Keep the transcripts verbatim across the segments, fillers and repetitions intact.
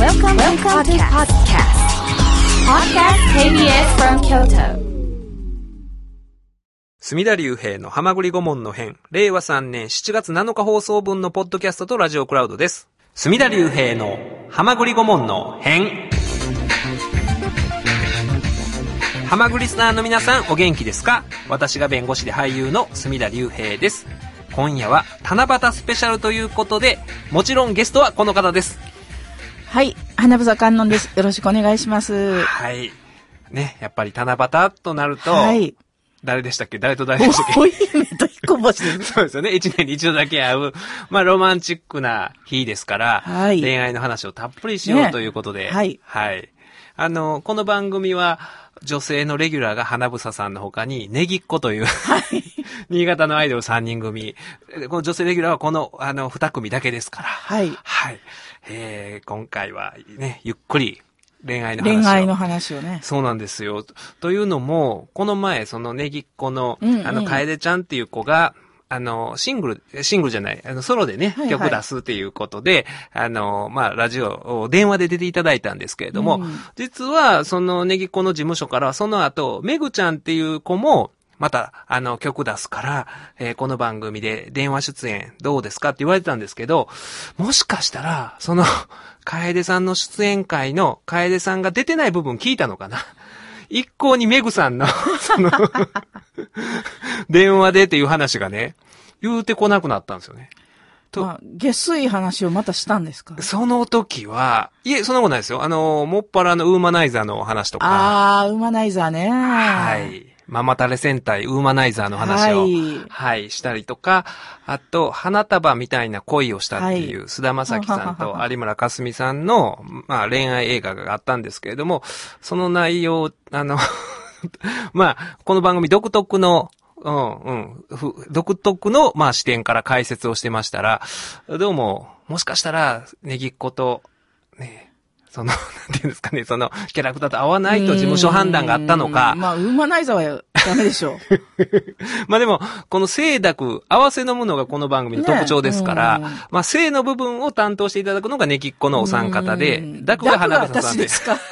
Welcome, Welcome to podcast. Podcast ケービーエス from Kyoto. 隅田隆平のはまぐり顧問の編、れいわさんねんしちがつなのか放送分のポッドキャストとラジオクラウドです。隅田隆平のはまぐり顧問の編。はまぐりスナーの皆さんお元気ですか？私が弁護士で俳優の隅田隆平です。今夜は七夕スペシャルということで、もちろんゲストはこの方です。 はい、花房観音です。よろしくお願いします。 はい。ね、やっぱり七夕となると、はい。誰でしたっけ？誰と誰でしたっけ？ お姫と彦星です。 そうですよね。一年に一度だけ会う、まあロマンチックな日ですから、はい、恋愛の話をたっぷりしようということで、ね、はい。はい。あの、この番組は、女性のレギュラーが花房さんの他に、ネギっ子という、はい、新潟のアイドルさんにん組。この女性レギュラーはこの、あの、に組だけですから。はい。はい。えー、今回はね、ゆっくり、恋愛の話を。 恋愛の話をね。 そうなんですよ。というのも、この前、そのネギっ子の、うんうん、あの、楓ちゃんっていう子が、あの、シングル、シングルじゃない、あの、ソロでね、はいはい、曲出すっていうことで、あの、まあ、ラジオを電話で出ていただいたんですけれども、うん、実は、そのネギっ子の事務所からは、その後、めぐちゃんっていう子も、また、あの、曲出すから、えー、この番組で電話出演どうですかって言われてたんですけど、もしかしたら、その、楓さんの出演会の楓さんが出てない部分聞いたのかな？一向にメグさんの、その、電話でっていう話がね、言うてこなくなったんですよね。 と、まあ、下水話をまたしたんですか？ その時は、いえ、そんなことないですよ。あの、もっぱらのウーマナイザーの話とか。 ああ、ウーマナイザーね。 はい。ママタレ戦隊ウーマナイザーの話を、はい、はい、したりとか、あと、花束みたいな恋をしたっていう、菅、はい、田将暉さんと有村架純さんの、まあ、恋愛映画があったんですけれども、その内容、あの、まあ、この番組独特の、うんうん、独特の、まあ、視点から解説をしてましたら、どうも、もしかしたら、ネギっ子と、ね、その、なんていうんですかね、その、キャラクターと合わないと事務所判断があったのか。 まあ、ウーマナイザーはダメでしょう。 まあでも、この清濁、合わせのものがこの番組の特徴ですから、ね、まあ、清の部分を担当していただくのがネギっ子のお三方で、濁が花房さんで。 ですか。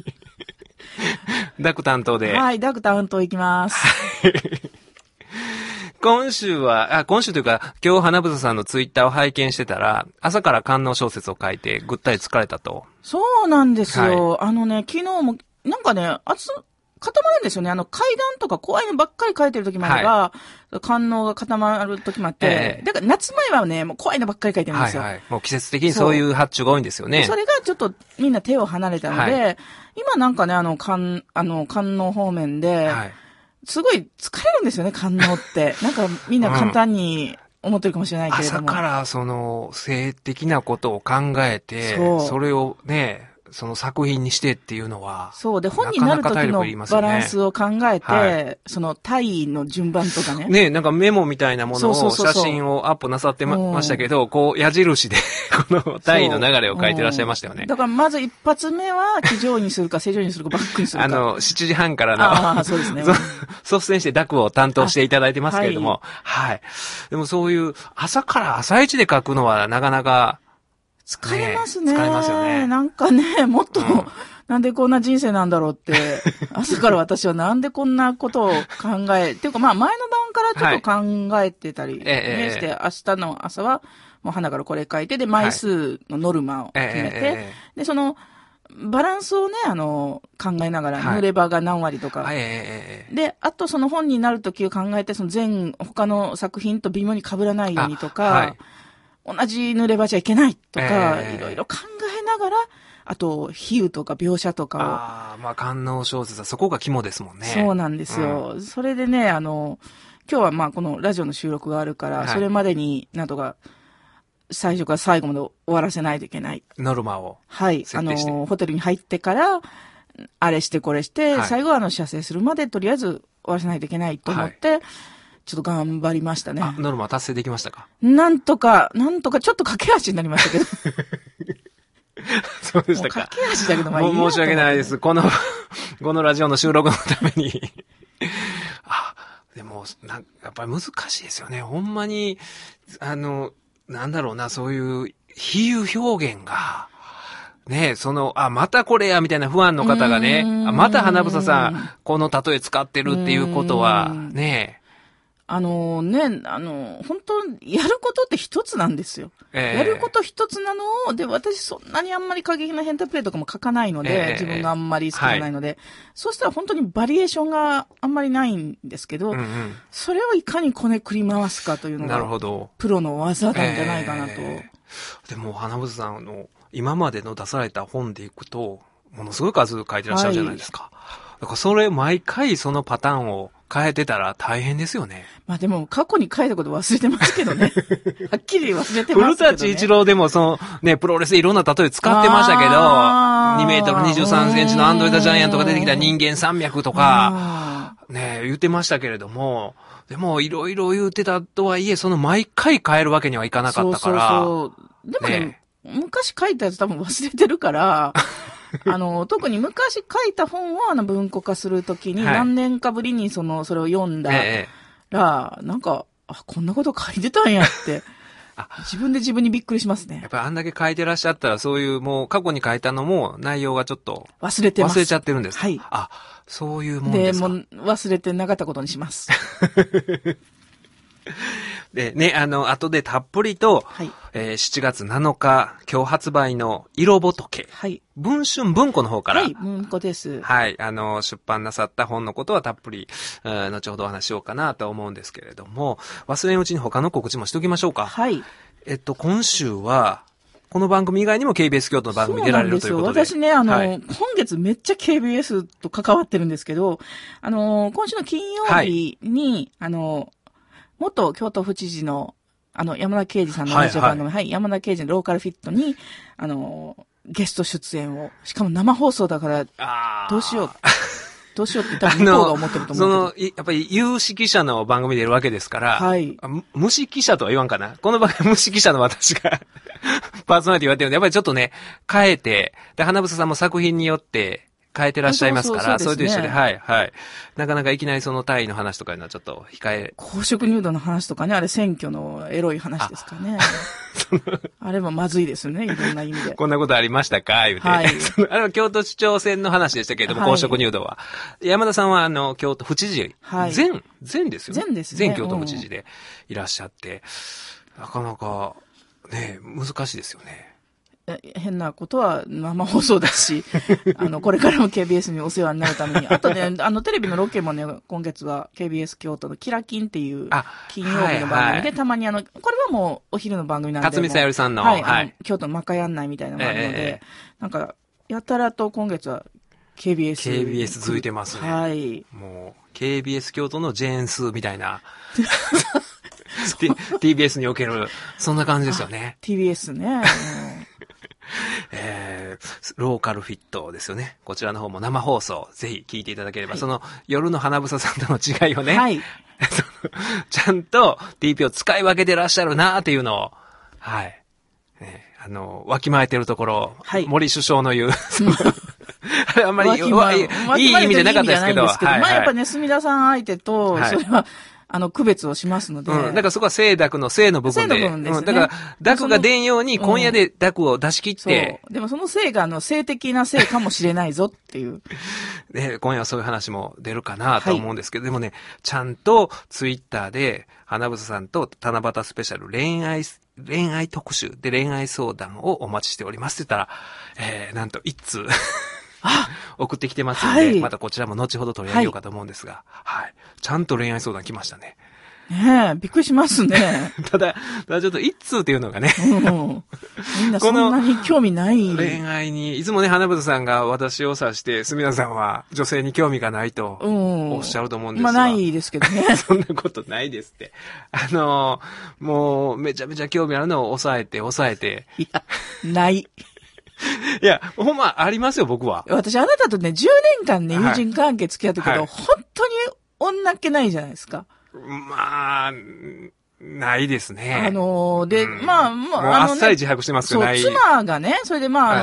濁担当で。 はい、濁担当いきます。 今週は、あ、今週というか、今日花房さんのツイッターを拝見してたら、朝から官能小説を書いて、ぐったり疲れたと。 そうなんですよ。はい、あのね、昨日も、なんかね、あつ、固まるんですよね。あの、階段とか怖いのばっかり書いてる時もあれば、はい、官能が固まる時もあって、えー、だから夏前はね、もう怖いのばっかり書いてるんですよ。 はいはい。もう季節的にそういう発注が多いんですよね。 それがちょっとみんな手を離れたので、はい、今なんかね、あの、官、あの、官能方面で、はいすごい疲れるんですよね、官能って。なんかみんな簡単に思ってるかもしれないけれども。 うん、朝からその性的なことを考えて、そ, それをね、その作品にしてっていうのは。 そうで、本になる時のバランスを考えて、はい、その体位の順番とかね。 ね、なんかメモみたいなものを写真をアップなさって ま, ましたけど、こう矢印でこの体位の流れを書いてらっしゃいましたよね。 だからまず一発目は気丈にするか正常にするかバックにするか。 あの、しちじはんからのあそうですね、 率先して濁を担当していただいてますけれども、はい、はい。でもそういう朝から朝一で書くのはなかなか、 疲れますね。 疲れますよね。 なんかね、もっと、うん、なんでこんな人生なんだろうって、朝から私はなんでこんなことを考え、っていうかまあ前の晩からちょっと考えてたり、ね、して、明日の朝はもう花からこれ書いて、で、枚数のノルマを決めて、はい、で、その、バランスをね、あの、考えながら、濡れ場が何割とか、はい、で、あとその本になるときを考えて、その全、他の作品と微妙に被らないようにとか、同じ濡れ場じゃいけないとか、えー、いろいろ考えながら、あと、比喩とか描写とかを。 ああ、まあ、官能小説はそこが肝ですもんね。 そうなんですよ。うん、それでね、あの、今日はまあ、このラジオの収録があるから、はい、それまでになんとか、最初から最後まで終わらせないといけない。 ノルマを。 はい。あの、ホテルに入ってから、あれしてこれして、はい、最後はあの、射精するまでとりあえず終わらせないといけないと思って、はいちょっと頑張りましたね。 あ、ノルマ達成できましたか？ なんとか、なんとか、ちょっと駆け足になりましたけど。 そうでしたか。 駆け足だけど、まあいいもう申し訳ないです。この、このラジオの収録のために。あ、でも、な、やっぱり難しいですよね。ほんまに、あの、なんだろうな、そういう比喩表現が、 ね、その、あ、またこれや、みたいなファンの方がね、あまた花房さん、この例え使ってるっていうことは、ね。 あのね、あの、本当やることって一つなんですよ。えー、やること一つなのを、で、私そんなにあんまり過激な変態プレイとかも書かないので、えー、自分があんまり好きじゃないので、はい、そうしたら本当にバリエーションがあんまりないんですけど、うんうん、それをいかにこねくり回すかというのが、なるほど。プロの技なんじゃないかなと。えー、でも、花房さんの、今までの出された本でいくと、ものすごい数書いてらっしゃるじゃないですか。はい、だからそれ毎回そのパターンを変えてたら大変ですよね。 まあでも過去に書いたこと忘れてますけどね。はっきり忘れてますけどね。 古舘一郎でもそのね、プロレスでいろんな例え使ってましたけど、にメートルにじゅうさんセンチのアンドレタジャイアントが出てきた人間山脈とか、ね、言ってましたけれども、でもいろいろ言ってたとはいえ、その毎回変えるわけにはいかなかったから。そうそうそう。 でもね、ね昔書いたやつ多分忘れてるから、あの、特に昔書いた本をあの文庫化するときに何年かぶりにその、それを読んだら、ええ、なんか、あ、こんなこと書いてたんやって、自分で自分にびっくりしますね。 やっぱりあんだけ書いてらっしゃったら、そういうもう過去に書いたのも内容がちょっと忘れてます。 忘れちゃってるんですか。 はい。 あ、そういうもんですか。 で、もう忘れてなかったことにします。 で、ね、あの、後でたっぷりと、はい、えー、しちがつなのか、今日発売の色仏。はい。文春文庫の方から。 はい、文庫です。 はい、あの、出版なさった本のことはたっぷり、後ほどお話しようかなと思うんですけれども、忘れんうちに他の告知もしておきましょうか。 はい。 えっと、今週は、この番組以外にも ケービーエス 京都の番組に出られるということで。 そうなんですよ。私ね、あの、はい、今月めっちゃ ケービーエス と関わってるんですけど、あの、今週の金曜日に、はい、あの、元京都府知事の、あの、山田圭司さんのラジオ番組、はい、はい、山田圭司のローカルフィットに、あの、ゲスト出演を、しかも生放送だから、どうしよう。どうしようって多分向こうが思ってると思う。 その、やっぱり有識者の番組でいるわけですから、はい。無識者とは言わんかな。この番組無識者の私がパーソナリティ言われてるんで、やっぱりちょっとね、変えて、で、花房さんも作品によって、変えてらっしゃいますから、それと一緒で、はい、はい。なかなかいきなりそのタイの話とかいうのはちょっと控え。 公職入道の話とかね、あれ選挙のエロい話ですかね。あ, あれはまずいですね、いろんな意味で。 こんなことありましたか言うて。はい。あれは京都市長選の話でしたけれども、はい、公職入道は。山田さんはあの、京都府知事、はい、前、前ですよね。 前ですね。 前京都府知事でいらっしゃって、うん、なかなか、ね、難しいですよね。 変なことは生放送だし、あの、これからも ケービーエス にお世話になるために、あとね、あの、テレビのロケもね、今月は ケービーエス 京都のキラキンっていう、金曜日の番組で、はいはい、たまにあの、これはもうお昼の番組なんで。 辰巳さゆりさんの、 はい、はい、京都のまかやんないみたいなのがあるので、えー、なんか、やたらと今月は ケービーエス。 ケービーエス 続いてますね。 はい。 もう、ケービーエス 京都のジェーンスーみたいな。ティービーエス における、そんな感じですよね。 ティービーエス ね。 えー、ローカルフィットですよね。こちらの方も生放送、ぜひ聞いていただければ、はい、その夜の花房さんとの違いをね、はい、ちゃんと ティーピー を使い分けてらっしゃるなーっていうのを、はい。ね、あの、わきまえてるところ、はい、森首相の言う、あれあんまりいい意味じゃなかったですけど、 はいはい、まあやっぱね、墨田さん相手と、それは、はいあの、区別をしますので。 うん。だからそこは清濁の清の部分で。 清の部分ですね。うん。 だから、濁が出んように、今夜で濁を出し切って。 そう。でもその清が、あの、性的な性かもしれないぞっていう。 ね、今夜はそういう話も出るかなと思うんですけど、はい、でもね、ちゃんとツイッターで、花房さんと七夕スペシャル恋愛、恋愛特集で恋愛相談をお待ちしておりますって言ったら、えー、なんと一通。送ってきてますので、はい、またこちらも後ほど取り上げようかと思うんですが、はい、はい。ちゃんと恋愛相談来ましたね。 ねえ、びっくりしますね。 ただ、ただちょっと一通っていうのがね。 うん、みんなそんなに興味ない。 恋愛に、いつもね、花房さんが私を指して、墨田さんは女性に興味がないとおっしゃると思うんですが。 今ないですけどね。 そんなことないですって。あの、もう、めちゃめちゃ興味あるのを抑えて、抑えて。 いや、ない。 いや、ほんまありますよ、僕は。 私、あなたとね、じゅうねんかんね、友人関係付き合ったけど、はい、本当に女っ気ないじゃないですか。 まあ、ないですね。 あのー、で、うん、まあ、まあ、あの、ね、あっさり自白してますけど、ない。 そう、妻がね、それでまあ、あの、はい、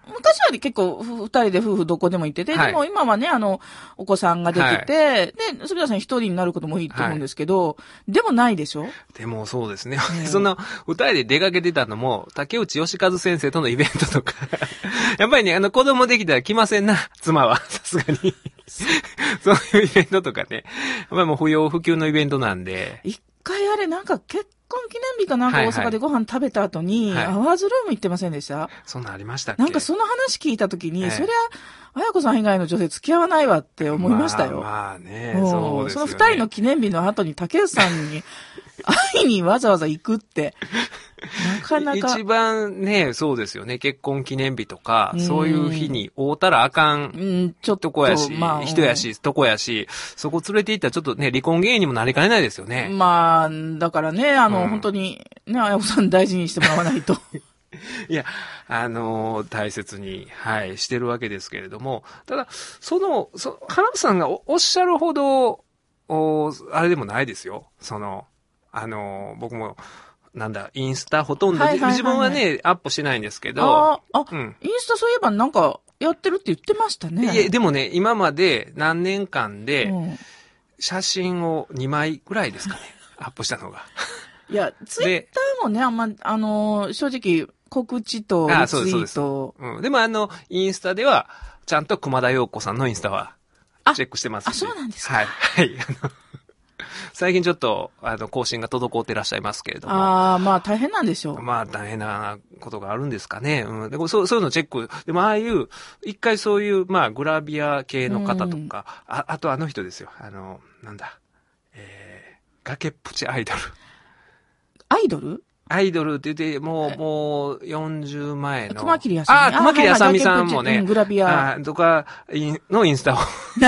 昔は結構、二人で夫婦どこでも行ってて、はい、でも今はね、あの、お子さんができて、はい、で、すみださん一人になることもいいと思うんですけど、はい、でもないでしょ？ でもそうですね。うん、そんな、二人で出かけてたのも、竹内義和先生とのイベントとか、やっぱりね、あの、子供できたら来ませんな、妻は、さすがに。そういうイベントとかね、やっぱりもう不要不急のイベントなんで。 一回あれなんか結婚記念日かなんか大阪でご飯食べた後に、はいはい、アワーズルーム行ってませんでした？ そんなんありましたっけ？ なんかその話聞いたときに、えー、そりゃ、綾子さん以外の女性付き合わないわって思いましたよ。 まあ、まあね、そうですよね。 その二人の記念日の後に竹内さんに会いにわざわざ行くって、なかなか。 一番ね、そうですよね。結婚記念日とか、そういう日に会うたらあかん、うん、ちょっとこやし、まあ、人やし、とこやし、そこ連れて行ったらちょっとね、離婚原因にもなりかねないですよね。 まあ、だからね、あの、うん、本当に、ね、綾子さん大事にしてもらわないと。 いや、あのー、大切に、はい、してるわけですけれども、ただ、その、そ花房さんが お, おっしゃるほど、お、あれでもないですよ。その、あのー、僕も、なんだ、インスタほとんど、はいはいはいはい、自分はね、アップしてないんですけど。 ああ、うん、インスタそういえばなんか、やってるって言ってましたね。 いや、でもね、今まで何年間で、写真をにまいぐらいですかね、アップしたのが。 いや、ツイッターもね、あんま、あのー、正直、告知とリツイート。 うん。でもあの、インスタでは、ちゃんと熊田陽子さんのインスタは、チェックしてますんで。 あ、そうなんですか。 はい。はい。あの最近ちょっと、あの、更新が滞ってらっしゃいますけれども。 ああ、まあ大変なんでしょう。 まあ大変なことがあるんですかね。うん。でもそう、そういうのチェック。でもああいう、一回そういう、まあグラビア系の方とか、あ、あとあの人ですよ。あの、なんだ。えー、崖っぷちアイドル。 アイドルアイドルって言って、もう、もう、よんじゅう前の。 熊切あさみ。 あ、熊切あさみさんもね。 うん、グラビア。 あとか、のインスタを。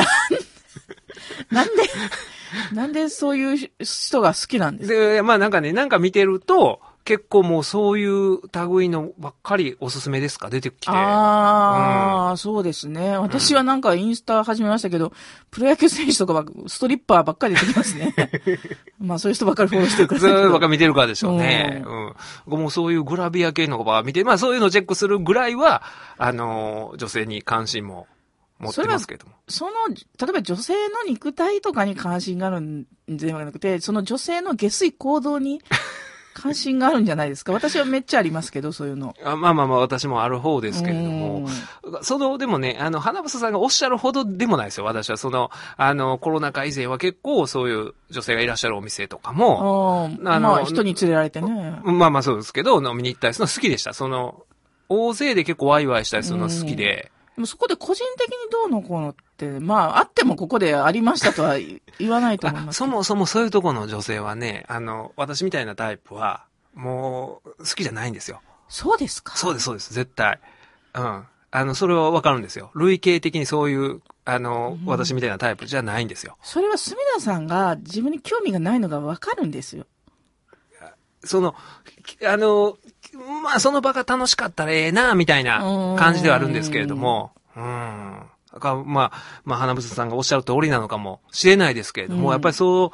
なんで、なんでそういう人が好きなんですか？ で、まあなんかね、なんか見てると、結構もうそういう類のばっかりおすすめですか出てきて。 ああ、うん、そうですね。私はなんかインスタ始めましたけど、うん、プロ野球選手とかばストリッパーばっかり出てきますね。まあそういう人ばっかりフォローしてるから。 そういうばっかり見てるからでしょうね。うん。うん、もうそういうグラビア系の子ば見て、まあそういうのをチェックするぐらいは、あのー、女性に関心も持ってますけども。 その、例えば女性の肉体とかに関心があるんではなくて、その女性の下水行動に関心があるんじゃないですか。私はめっちゃありますけど、そういうの。 あまあまあまあ、私もある方ですけれども。その、でもね、あの、花房さんがおっしゃるほどでもないですよ。私はその、あの、コロナ禍以前は結構そういう女性がいらっしゃるお店とかも、 ああの、まあ人に連れられてね。 まあまあそうですけど、飲みに行ったりするの好きでした。その、大勢で結構ワイワイしたりするの好きで。 でもそこで個人的にどうのこうのって、まあ、あってもここでありましたとは言わないと思います。 そもそもそういうところの女性はね、あの、私みたいなタイプは、もう、好きじゃないんですよ。 そうですか？ そうです、そうです、絶対。うん。あの、それはわかるんですよ。類型的にそういう、あの、うん、私みたいなタイプじゃないんですよ。 それは隅田さんが自分に興味がないのがわかるんですよ。 その、あの、まあ、その場が楽しかったらええな、みたいな感じではあるんですけれども、うん。まあ、まあ、花房さんがおっしゃる通りなのかもしれないですけれども、うん、やっぱりそう、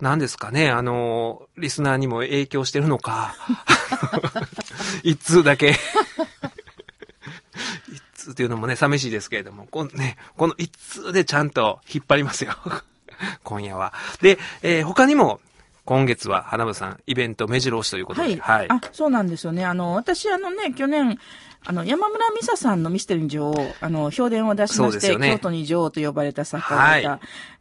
なんですかね、あの、リスナーにも影響してるのか、一通だけ、一通っていうのもね、寂しいですけれども、このね、この一通でちゃんと引っ張りますよ、今夜は。で、えー、他にも、今月は花房さんイベント目白押しということで、 はい、はい。あ、そうなんですよね。あの、私あのね、去年、あの、山村美沙さんのミステリーに女王、あの、評伝を出しまして、ね、京都に女王と呼ばれた作家がいた。はい、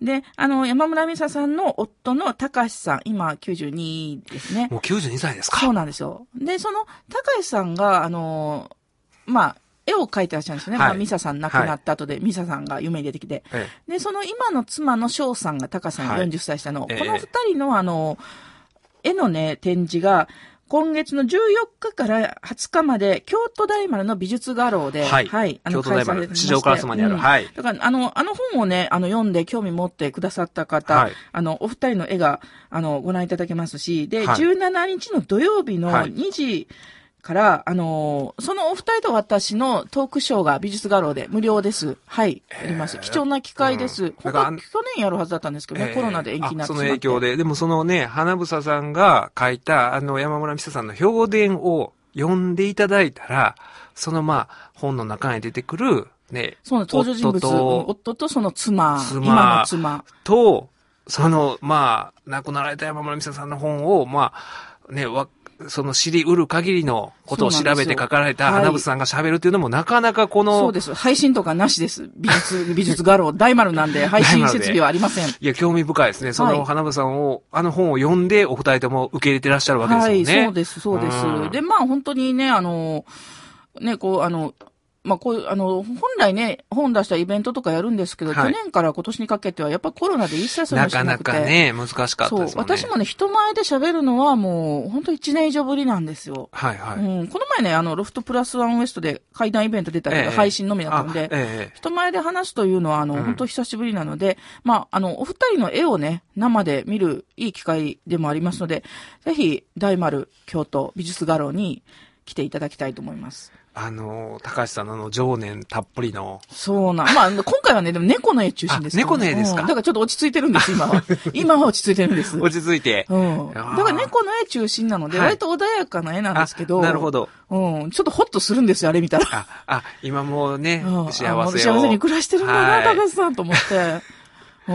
で、あの、山村美沙さんの夫の高橋さん、今きゅうじゅうにですね。 もうきゅうじゅうにさいですか？ そうなんですよ。で、その高橋さんが、あの、まあ、絵を描いてらっしゃるんですよね。はい、まあ、ミサさん亡くなった後で、はい、ミサさんが夢に出てきて。はい、で、その今の妻の翔さんが高橋さんよんじゅっさい下の、はい、この二人のあの、絵のね、展示が、今月のじゅうよっかからはつかまで、京都大丸の美術画廊で、 はい。はい、あの、京都大丸、市場烏丸にある、うん。はい。 だから、あの、あの本をね、あの、読んで興味持ってくださった方、はい、あの、お二人の絵が、あの、ご覧いただけますし、で、はい、じゅうしちにちの土曜日のにじから、はい、あの、そのお二人と私のトークショーが美術画廊で無料です。はい。あります。貴重な機会です。うん、本当は去年やるはずだったんですけどね、コロナで延期になってしまって。 その影響で。でもそのね、花房さんが書いた、あの、山村美沙さんの評伝を読んでいただいたら、そのまあ、本の中に出てくる、ね、 そう、登場人物、 夫と、 夫とその妻、 妻今の妻。 と、その、まあ、亡くなられた山村美沙さんの本を、まあ、ね、わ、その知り得る限りのことを調べて書かれた花房さんが喋るっていうのもなかなかこの、 そうです。配信とかなしです。美術、美術画廊、大丸なんで配信設備はありません。いや、興味深いですね。その花房さんを、あの本を読んでお二人とも受け入れてらっしゃるわけですよね。 はい、そうです、そうです。うん、で、まあ本当にね、あの、ね、こう、あの、まあ、こういう、あの、本来ね、本出したイベントとかやるんですけど、はい、去年から今年にかけては、やっぱコロナで一切そういうのしなくて。 なかなかね、難しかったですもんね。 そう、私もね、人前で喋るのはもう、本当一年以上ぶりなんですよ。 はいはい。 うん、この前ね、あの、ロフトプラスワンウエストで会談イベント出たけど、ええ、配信のみだったんで、ええ、人前で話すというのは、あの、うん、本当久しぶりなので、まあ、あの、お二人の絵をね、生で見るいい機会でもありますので、ぜひ、大丸京都美術画廊に来ていただきたいと思います。 あの、高橋さんのあの、情念たっぷりの。 そうな。まあ、今回はね、でも猫の絵中心です、ね。 猫の絵ですか、 うん、だからちょっと落ち着いてるんです、今は。今は落ち着いてるんです。 落ち着いて。 うん。だから猫の絵中心なので、はい、割と穏やかな絵なんですけど。 なるほど。 うん。ちょっとホッとするんですよ、あれ見たら。 あ、あ、今もうね、うん、幸せを。 幸せに暮らしてるんだな、高橋さんと思って。うん。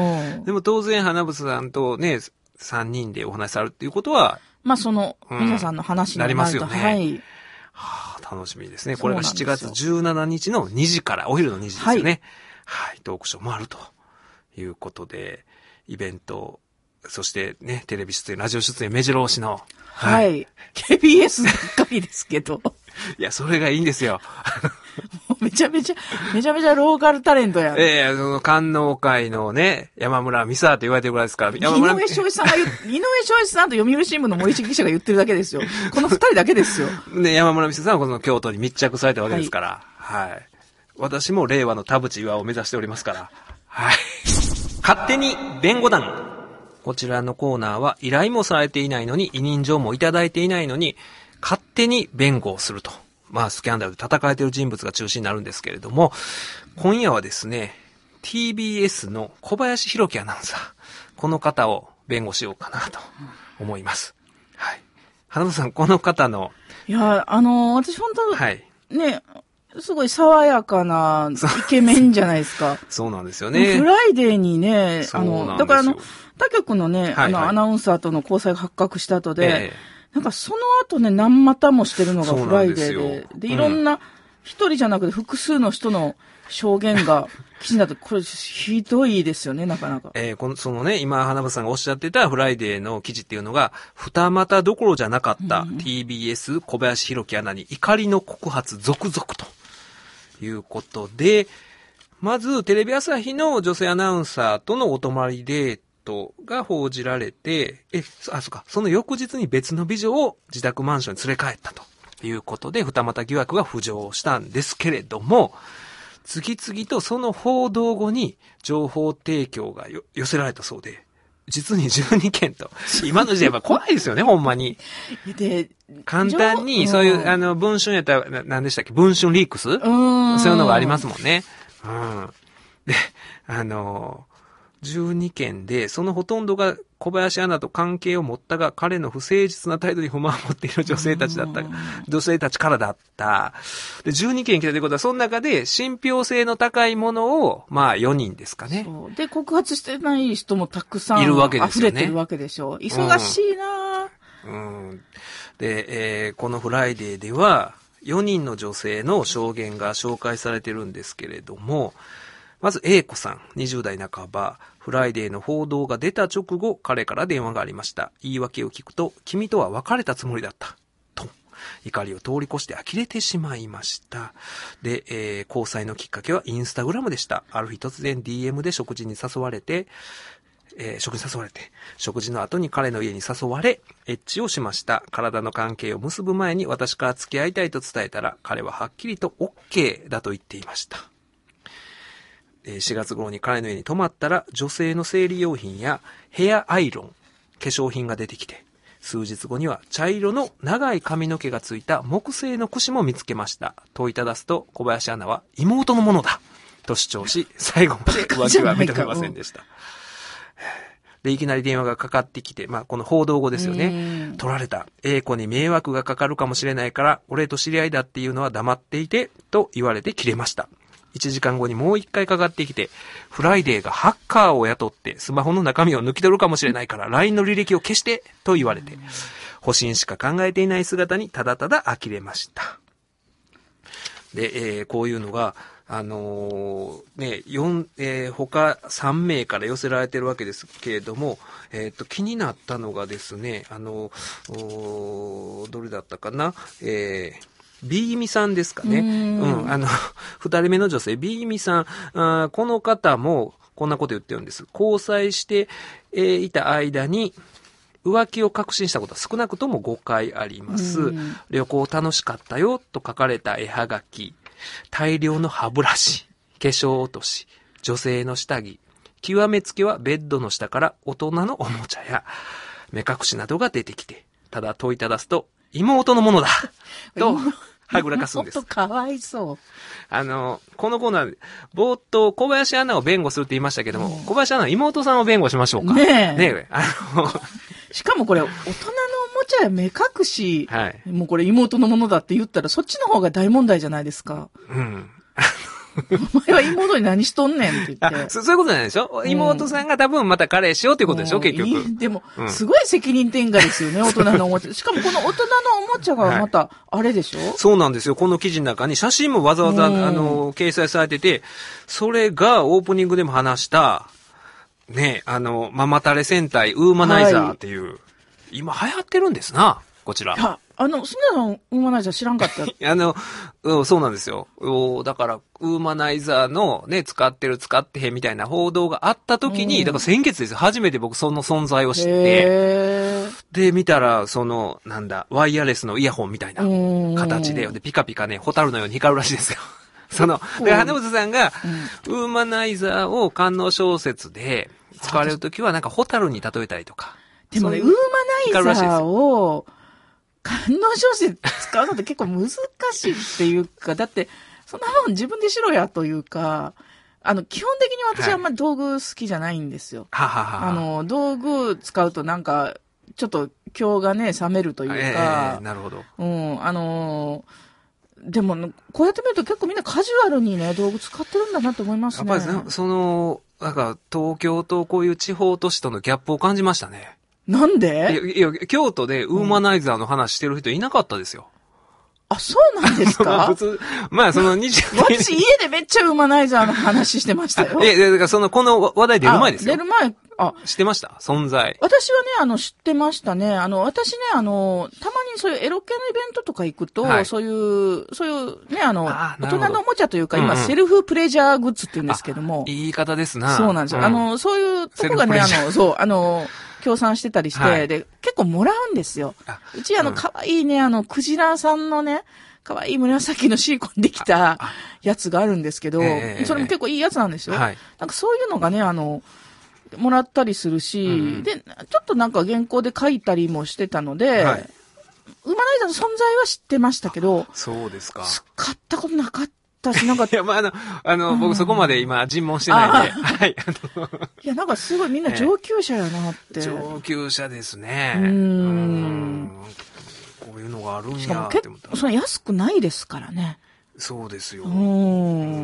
でも当然、花房さんとね、三人でお話しされるっていうことは。 まあ、その、皆さんの話になりますよね。 はい。 はあ、楽しみですね。これがしちがつじゅうしちにちのにじから、お昼のにじですよね。はい、はい、トークショーもあるということで、イベント、そしてね、テレビ出演、ラジオ出演、目白押しの。 はい。はい、ケービーエス ばっかりですけど。 いや、それがいいんですよ。 もうめちゃめちゃ、めちゃめちゃローカルタレントやん。 ええー、その、官能界のね、山村美沙って言われてるぐらいですから。 山村井上翔一さんが言う、井上翔一さんと読売新聞の森重記者が言ってるだけですよ。この二人だけですよ。 ね、山村美沙さんはこの京都に密着されたわけですから。はい。はい、私も令和の田淵岩を目指しておりますから。はい。勝手に弁護団。こちらのコーナーは依頼もされていないのに、委任状もいただいていないのに、勝手に弁護をすると。まあ、スキャンダルで叩かれている人物が中心になるんですけれども、今夜はですね、ティービーエス の小林弘樹アナウンサー、この方を弁護しようかなと思います。はい。花田さん、この方の。 いや、あのー、私本当、はい。ね、すごい爽やかなイケメンじゃないですか。 そうなんですよね。 フライデーにね、あの、だからあの、他局のね、はいはい、あの、アナウンサーとの交際が発覚した後で、えーなんかその後ね、何股もしてるのがフライデーで。で、いろんな、一人じゃなくて複数の人の証言が記事になって、これひどいですよね、なかなか。 えー、この、そのね、今、花房さんがおっしゃってたフライデーの記事っていうのが、二股どころじゃなかった ティービーエス 小林弘樹アナに怒りの告発続々ということで、まず、テレビ朝日の女性アナウンサーとのお泊まりデート、が報じられて、え、あ、そうか、その翌日に別の美女を自宅マンションに連れ帰ったということで、二股疑惑が浮上したんですけれども、次々とその報道後に情報提供がよ寄せられたそうで、実にじゅうにけんと、今の時代は怖いですよね、ほんまに。 で、 簡単に、そういう、あの、文春やったら、何でしたっけ、文春リークス、うんそういうのがありますもんね。うん。で、あの、じゅうにけんで、そのほとんどが小林アナと関係を持ったが、彼の不誠実な態度に不満を持っている女性たちだった。女性たちからだった。で、じゅうにけん来たということは、その中で信憑性の高いものを、まあよにんですかね。 そうで、告発してない人もたくさんいるわけですよね。 溢れてるわけでしょ。忙しいな、 うん、うん。で、えー、このフライデーでは、よにんの女性の証言が紹介されてるんですけれども、まず A 子さん、にじゅうだいなかば、フライデーの報道が出た直後、彼から電話がありました。言い訳を聞くと、君とは別れたつもりだった。と、怒りを通り越して呆れてしまいました。で、えー、交際のきっかけはインスタグラムでした。ある日突然 ディーエム で食事に誘われて、えー、食事に誘われて、食事の後に彼の家に誘われ、エッチをしました。体の関係を結ぶ前に私から付き合いたいと伝えたら、彼ははっきりと OK だと言っていました。しがつ頃に彼の家に泊まったら女性の生理用品やヘアアイロン、化粧品が出てきて、数日後には茶色の長い髪の毛がついた木製の櫛も見つけました。問いただすと小林アナは妹のものだと主張し、最後まで浮気は認めませんでした。 で、いきなり電話がかかってきて、まあ、この報道後ですよね。取られた。A子に迷惑がかかるかもしれないから、俺と知り合いだっていうのは黙っていて、と言われて切れました。いちじかんごにもう一回かかってきて、フライデーがハッカーを雇ってスマホの中身を抜き取るかもしれないから ライン の履歴を消してと言われて、保身しか考えていない姿にただただ呆れました。で、えー、こういうのが、あのー、ね、四、えー、他さんめいから寄せられてるわけですけれども、えっと、気になったのがですね、あの、どれだったかな、えー、ビーミさんですかね。うん、うん、あの、二人目の女性、ビーミさん、あ、この方もこんなこと言ってるんです。交際して、えー、いた間に、浮気を確信したことは少なくともごかいあります。旅行楽しかったよと書かれた絵はがき、大量の歯ブラシ、化粧落とし、女性の下着、極めつけはベッドの下から大人のおもちゃや目隠しなどが出てきて、ただ問いただすと、妹のものだと、はぐらかすんです。 ちょっとかわいそう。 あの、このコーナー、冒頭、小林アナを弁護するって言いましたけども、うん、小林アナは妹さんを弁護しましょうか。 ねえ。 ねえ。あの、 しかもこれ、大人のおもちゃや目隠し、はい、もうこれ妹のものだって言ったら、そっちの方が大問題じゃないですか。うん。お前は妹に何しとんねんって言って。 そ, そういうことじゃないでしょ、うん、妹さんが多分また彼氏よっていうことでしょ、結局。 でも、うん、すごい責任転嫁ですよね、大人のおもちゃ。しかもこの大人のおもちゃがまた、あれでしょ、はい、 そうなんですよ。この記事の中に写真もわざわざ、あの、掲載されてて、それがオープニングでも話した、ね、あの、ママタレ戦隊ウーマナイザーっていう、はい、今流行ってるんですな、こちら。 あの、すみさん、ウーマナイザー知らんかった。 あの、うん、そうなんですよ。だから、ウーマナイザーのね、使ってる使ってへんみたいな報道があった時に、うん、だから先月ですよ。初めて僕その存在を知って、で、見たら、その、なんだ、ワイヤレスのイヤホンみたいな形で、で、ピカピカね、ホタルのように光るらしいですよ。その、で、花本さんが、うん、ウーマナイザーを官能小説で使われるときは、なんかホタルに例えたりとか。 でもね、ウーマナイザーを、官能小説使うのって結構難しいっていうか、だって、そんなもん自分でしろやというか、あの、基本的に私はあんまり道具好きじゃないんですよ。 はい、はははあの、道具使うとなんか、ちょっと今日がね、冷めるというか。 えー、なるほど。 うん、あのー、でも、こうやって見ると結構みんなカジュアルにね、道具使ってるんだなと思いますね。 やっぱりね、その、なんか、東京とこういう地方都市とのギャップを感じましたね。 なんで？ いや、いや京都でウーマナイザーの話してる人いなかったですよ。 うん、あ、そうなんですか？ 普通、まあそのにじゅう私家でめっちゃウーマナイザーの話してましたよ。 いや、だからその、この話題出る前ですよ。 出る前、あ、 知ってました存在。 私はね、あの、知ってましたね。あの、私ね、あの、たまにそういうエロ系のイベントとか行くと、はい、そういう、そういうね、あの、あ大人のおもちゃというか、今、うんうん、セルフプレジャーグッズって言うんですけども。 言い方ですな。 そうなんですよ。うん、あの、そういうとこがね、あの、そう、あの、協賛してたりして、はい、で、結構もらうんですよ。うち、あの、可愛いね、あの、クジラさんのね、可愛い紫のシリコンできたやつがあるんですけど、えー、それも結構いいやつなんですよ。はい、なんかそういうのがね、あの、もらったりするし、うん、で、ちょっとなんか原稿で書いたりもしてたので、はい、ウーマナイザーの存在は知ってましたけど、 そうですか。 使ったことなかったし、なんか。 いや、まあ、あの、あの、うん、僕そこまで今尋問してないんで、はい。 あのいや、なんかすごいみんな上級者やなって。 上級者ですね。 うーん。 こういうのがあるんやって思った。 しかも結構、そんな安くないですからね。 そうですよ。 うん。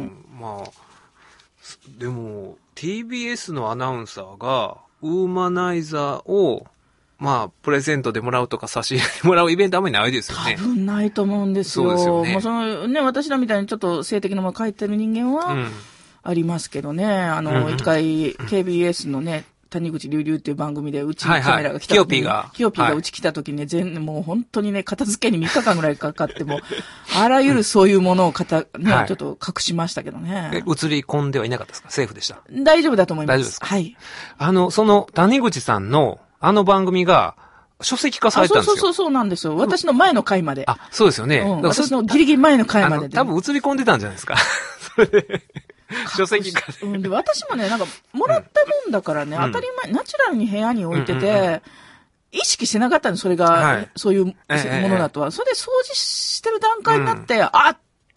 まあ、でも、ティービーエス のアナウンサーが、ウーマナイザーを、まあ、プレゼントでもらうとか差し入れてもらうイベントあんまりないですよね。 多分ないと思うんですよ。そうですよね。もうそのね、私らみたいにちょっと性的なもの書いてる人間は、ありますけどね。あの、一、うん、回、ケービーエス のね、谷口隆々っていう番組で、うちにカメラが来た時に、はいはい、キヨピーが。キヨピーがうち来た時に、全、もう本当にね、片付けにみっかかんぐらいかかっても、あらゆるそういうものをかた、ね、はい、ちょっと隠しましたけどね。 え、映り込んではいなかったですか？セーフでした？ 大丈夫だと思います。 大丈夫ですか？ はい。 あの、その、谷口さんの、あの番組が、書籍化されたんですよ。 そうそうそうなんですよ。私の前の回まで。 あ、そうですよね。 うん、私のギリギリ前の回までで。 多分映り込んでたんじゃないですか。それで。書籍化で。 うん、で私もね、なんか、もらったもんだからね、うん、当たり前、ナチュラルに部屋に置いてて、うんうんうん、意識してなかったの、それが、はい、そういうものだとは。ええ、それで掃除してる段階になって、うん、あ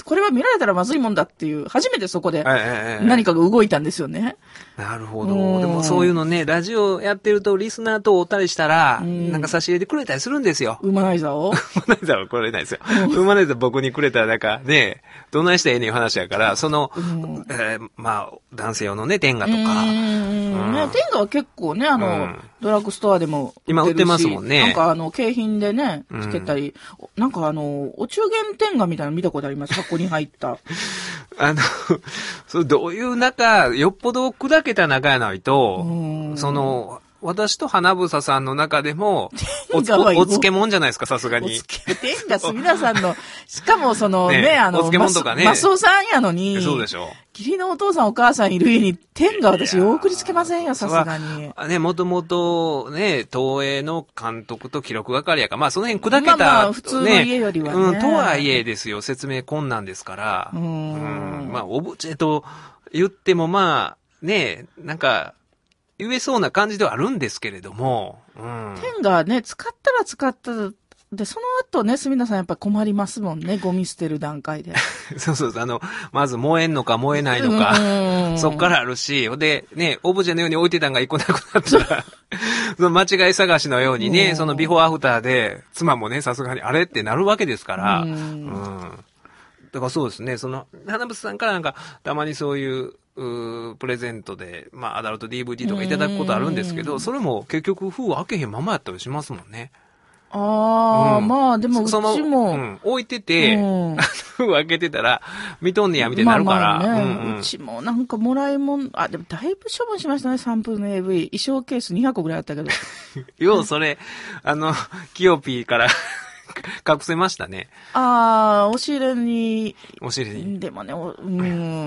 これは見られたらまずいもんだっていう、初めてそこで何かが動いたんですよね。 なるほど。でもそういうのね、ラジオやってるとリスナーと会ったりしたら、なんか差し入れてくれたりするんですよ。 ウーマナイザーをウーマナイザーはくれないですよ。ウーマナイザー僕にくれたらなんかね、どないしたらええねん話やから、その、えー、まあ、男性用のね、テンガとか。うんうんね、テンガは結構ね、あの、うん、ドラッグストアでも売ってるし。 今売ってますもんね。 なんかあの、景品でね、つけたり、うん、なんかあの、お中元テンガみたいなの見たことあります。箱に入った。 あの、それどういう仲、よっぽど砕けた仲やないと、その、私と花房さんの中でも、お, お, お漬物じゃないですか、さすがに。 お漬け天がすみださんの、しかもそのね、ねあの、 お漬物とかね。 マスオさんやのに、 そうでしょう。 義理のお父さんお母さんいる家に天が私お送りつけませんよ、さすがに。 ね、もともとね、東映の監督と記録係やから、まあその辺砕けた、ね。 まあまあ普通の家よりはね。 うん、とはいえですよ、説明困難ですから。 うん。 うんまあ、オブジェと言ってもまあ、ね、なんか、言えそうな感じではあるんですけれども。うん。 天がね、使ったら使ったで、その後ね、住田さんやっぱ困りますもんね、ゴミ捨てる段階で。 そうそうそう、あの、まず燃えんのか燃えないのか、そっからあるし、で、ね、オブジェのように置いてたんが一個なくなったら、その間違い探しのようにね、そのビフォーアフターで、妻もね、さすがにあれってなるわけですから、うん。うんだからそうですね、その、花房さんからなんか、たまにそういう、うプレゼントで、まあ、アダルト ディーブイディー とかいただくことあるんですけど、それも結局封を開けへんままやったりしますもんね。 ああ、うん、まあでもうちも、 うん、置いてて、うん、封開けてたら、見とんねやみたいになるから。まあまあね、 うんうん、うちもなんかもらいもん、あ、でもだいぶ処分しましたね、サンプルの エーブイ。衣装ケースにひゃくこぐらいあったけど。 よう、それ、あの、キヨピーから、隠せましたね。 ああ、押し入れに。 押し入れに。 でもね、うん、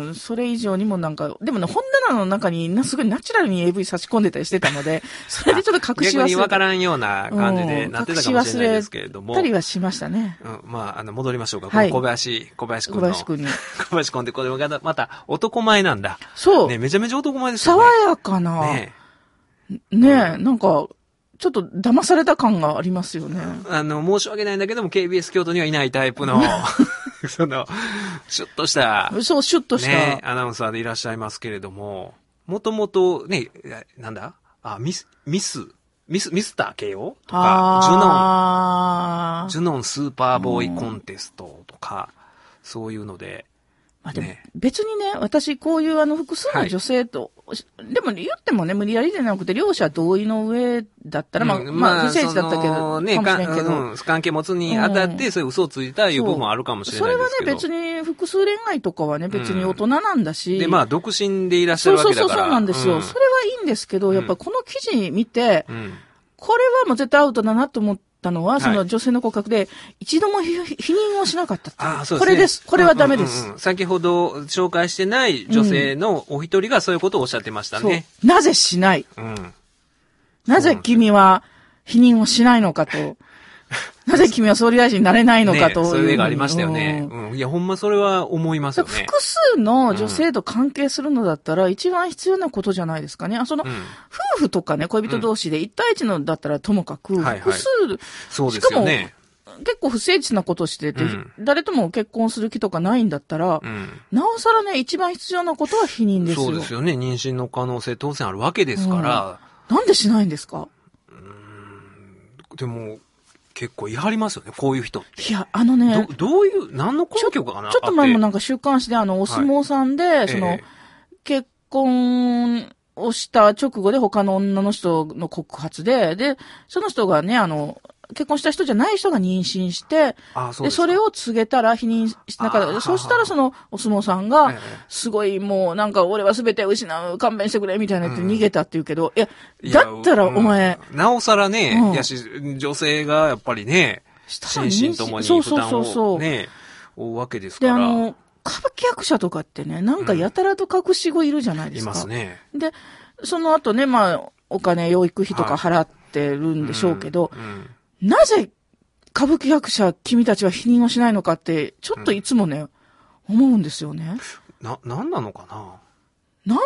それ以上にもなんか、でもね、本棚の中にな、すごいナチュラルに エーブイ 差し込んでたりしてたので、それでちょっと隠し忘れた。 逆にわからんような感じでなってたかもしれないですけれども。 隠し忘れたりはしましたね。 うん、まあ、あの、戻りましょうか。はい、小林、小林くんの。 小林くんに。 小林くんってこれがまた男前なんだ。 そう。 ね、めちゃめちゃ男前ですよね。爽やかな。ねねえ、うん、なんか、ちょっと騙された感がありますよね。 あの、申し訳ないんだけども、ケービーエス 京都にはいないタイプの、その、シュッとした、 そう、シュッとした、 ね、アナウンサーでいらっしゃいますけれども、もともと、ね、なんだあ、ミス、ミス、ミス、ミスター慶応とか、ジュノン、ジュノンスーパーボーイコンテストとか、そういうので、 まあ、でも別にね、私こういうあの複数の女性と、はい、でも言ってもね、無理やりじゃなくて、両者同意の上だったら、まあ、うん、まあ、不正地だったけど、 ね、かもしれんけど、うん、関係持つにあたって、うん、そういう嘘をついたいう部分もあるかもしれないですけど。 それはね、別に複数恋愛とかはね、別に大人なんだし。 うん、で、まあ、独身でいらっしゃるわけだから。 そうそうそうなんですよ。うん、それはいいんですけど、やっぱこの記事見て、うん、これはもう絶対アウトだなと思って、たのは、その女性の告白で、一度も否認をしなかったっていう。ああ、そうですね。これです。これはダメです、 うんうんうん。先ほど紹介してない女性のお一人がそういうことをおっしゃってましたね。 そう。なぜしない、うん、なぜ君は否認をしないのかと。なぜ君は総理大臣になれないのかという、ね。 そういう絵がありましたよね、うんうん。いや、ほんまそれは思いますよね。 複数の女性と関係するのだったら、一番必要なことじゃないですかね。あその、うん、夫婦とかね、恋人同士で一対一のだったらともかく、うん、複数、はいはい、 そうですよね。 しかも、結構不誠実なことしてて、うん、誰とも結婚する気とかないんだったら、うん、なおさらね、一番必要なことは否認ですよ。 そうですよね。妊娠の可能性当然あるわけですから。 うん、なんでしないんですか？ うーん、でも、結構言い張りますよね、こういう人って。 いや、あのね。 ど、どういう、何の根拠かな？ ちょっと前もなんか週刊誌であの、お相撲さんで、はい、その、ええ、結婚をした直後で他の女の人の告発で、で、その人がね、あの、結婚した人じゃない人が妊娠して、ああそうですか。で、それを告げたら否認しなかった。そしたらそのお相撲さんが、すごいもうなんか俺は全て失う、勘弁してくれみたいなって逃げたって言うけど、うん、いや、だったらお前。 うん、なおさらね、うん、やし、女性がやっぱりね、心身ともに負担をね、負うわけですから。 で、あの、歌舞伎役者とかってね、なんかやたらと隠し子いるじゃないですか。 いますね。 で、その後ね、まあ、お金、養育費とか払ってるんでしょうけど、はいうんうんなぜ歌舞伎役者君たちは否認をしないのかってちょっといつもね、うん、思うんですよね。 な、なんなのかな。 なん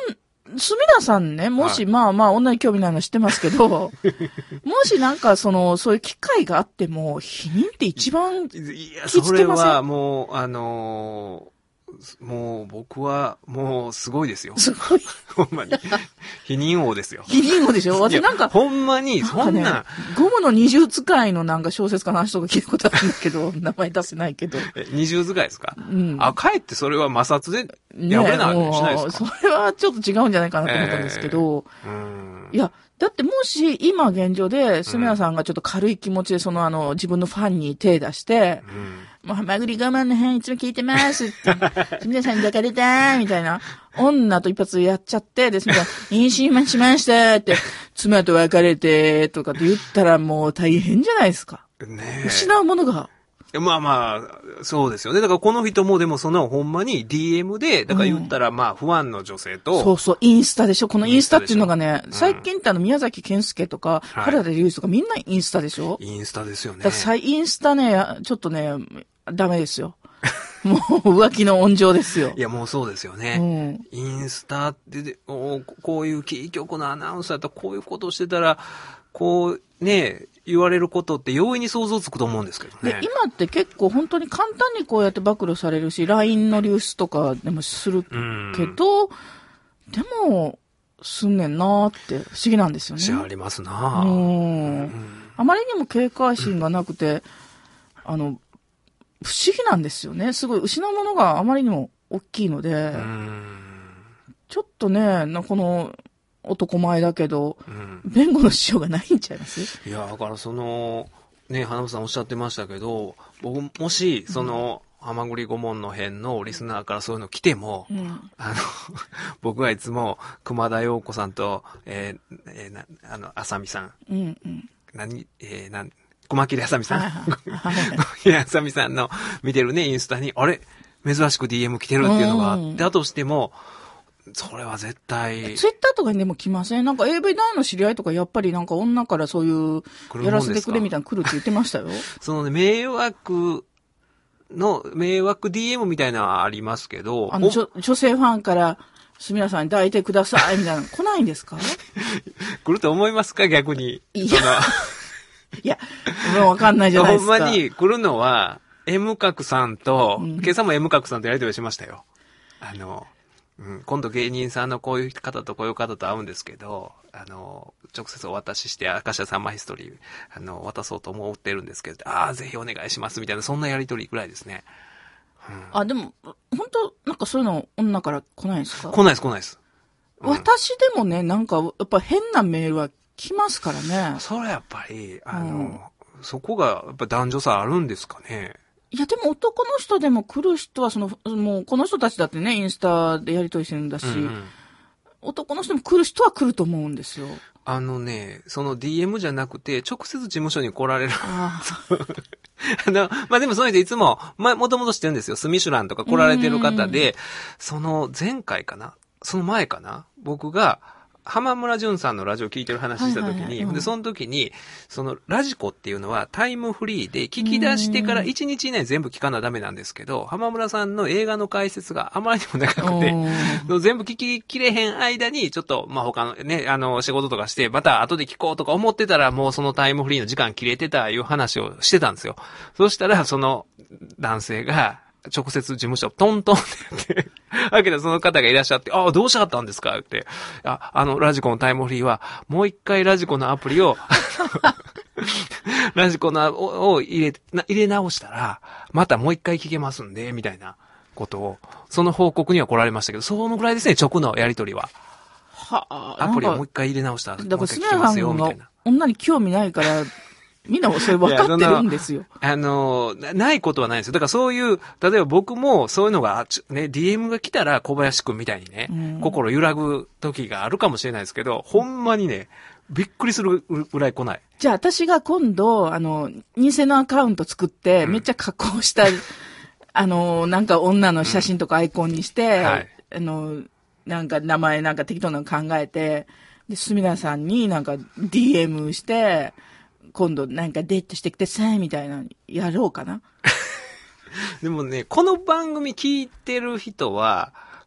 すみださんね、もし、はい、まあまあ、女に興味ないの知ってますけど、もしなんかその、そういう機会があっても、否認って一番気付けません？いや、 それはもう、あのー、もう僕は、もうすごいですよ。 すごい。 ほんまに。否認王ですよ。 否認王でしょ？私なんか。 ほんまに、そんな。 なんかね、ゴムの二重使いのなんか小説家の話とか聞いたことあるんだけど、名前出せないけど。 え、二重使いですか？ うん。 あ、かえってそれは摩擦で破れないしないですか？ ね、それはちょっと違うんじゃないかなと思ったんですけど。えー、うんいや、だってもし今現状で、すみやさんがちょっと軽い気持ちでそのあの、自分のファンに手出して、うんもう、はまぐり我慢の辺いつも聞いてますって、すみださんに抱かれたーみたいな、女と一発やっちゃって、で、すみださん、妊娠しましたって、妻と別れて、とかって言ったらもう大変じゃないですか。ねえ。失うものが。 まあまあ、そうですよね。だからこの人もでもそのほんまに ディーエム で、だから言ったらまあ不安の女性と、 うん、そうそう、インスタでしょ。このインスタっていうのがね、うん、最近ってあの宮崎健介とか、はい、原田龍二とかみんなインスタでしょ。 インスタですよね。 だからインスタね、ちょっとね、ダメですよ。もう浮気の温情ですよ。 いやもうそうですよね。うん、インスタってこういうキー局のアナウンサーとこういうことをしてたら、こうね、言われることって容易に想像つくと思うんですけどね。 で、今って結構本当に簡単にこうやって暴露されるし、ライン の流出とかでもするけど、でも、すんねんなーって不思議なんですよね。 不思議ありますなぁ。うん。あまりにも警戒心がなくて、うん、あの、不思議なんですよね。すごい失うものがあまりにも大きいので、うんちょっとね、なこの男前だけど、うん、弁護のしようがないんちゃいます？ いや、だからその、ね、花本さんおっしゃってましたけど、僕もし、その、うん、はまぐり顧問の辺のリスナーからそういうの来ても、うん、あの、僕はいつも熊田陽子さんと、えーえー、なあの、あさみさん、うんうん、何、えー、なん、熊切あさみさん、熊切あさみさんの見てるね、インスタに、あれ珍しく ディーエム 来てるっていうのがあって、だとしても、それは絶対。 ツイッターとかにでも来ません？なんか エーブイ 男の知り合いとかやっぱりなんか女からそういうやらせてくれみたいな来るって言ってましたよ。 そのね、迷惑の、迷惑 ディーエム みたいなのはありますけど。 あの、女, 女性ファンから、すみらさんに抱いてくださいみたいなの来ないんですか？ 来ると思いますか逆に。 いや。いや、もうわかんないじゃないですか。 ほんまに来るのは、M 角さんと、うん、今朝も M 角さんとやりとりしましたよ。あの、うん、今度芸人さんのこういう方とこういう方と会うんですけど、あの、直接お渡しして、明石家さんまヒストリー、あの、渡そうと思ってるんですけど、ああ、ぜひお願いしますみたいな、そんなやりとりぐらいですね。 うん、あ、でも、本当なんかそういうの女から来ないですか？ 来ないです、来ないです。 うん、私でもね、なんか、やっぱ変なメールは来ますからね。 それやっぱり、あの、うん、そこが、やっぱ男女差あるんですかね。 いや、でも男の人でも来る人は、その、もう、この人たちだってね、インスタでやりとりしてるんだし、うんうん、男の人も来る人は来ると思うんですよ。 あのね、その ディーエム じゃなくて、直接事務所に来られる。ああの、まあ、でもその人いつも、まあ、もともと知ってるんですよ。スミシュランとか来られてる方で、その前回かなその前かな僕が、浜村淳さんのラジオ聞いてる話した時に、はいはいはいうん、で、その時に、そのラジコっていうのはタイムフリーで聞き出してからいちにち以内全部聞かなダメなんですけど、浜村さんの映画の解説があまりにも長くて、全部聞ききれへん間に、ちょっと、まあ、他のね、あの、仕事とかして、また後で聞こうとか思ってたら、もうそのタイムフリーの時間切れてたいう話をしてたんですよ。そしたら、その男性が、直接事務所トントンって言って、だけどその方がいらっしゃって、ああ、どうしちゃったんですかって。あ、あの、ラジコのタイムフリーは、もう一回ラジコのアプリを、ラジコのを入れ、入れ直したら、またもう一回聞けますんで、みたいなことを、その報告には来られましたけど、そのぐらいですね、直のやりとりは。はあ、アプリをもう一回入れ直したら、もう一回聞けますよ、みたいな。 女に興味ないから、みんなもそれ分かってるんですよ。 あの、ないことはないんですよ。だからそういう、例えば僕もそういうのが、ね、ディーエム が来たら小林くんみたいにね、うん、心揺らぐ時があるかもしれないですけど、ほんまにね、びっくりするぐらい来ない。 じゃあ私が今度、あの、偽のアカウント作って、うん、めっちゃ加工した、あの、なんか女の写真とかアイコンにして、うんはい、あの、なんか名前なんか適当なの考えて、で、すみださんになんか ディーエム して、今度なんかデートしてくださいみたいなやろうかな。 でもね、この番組聞いてる人は、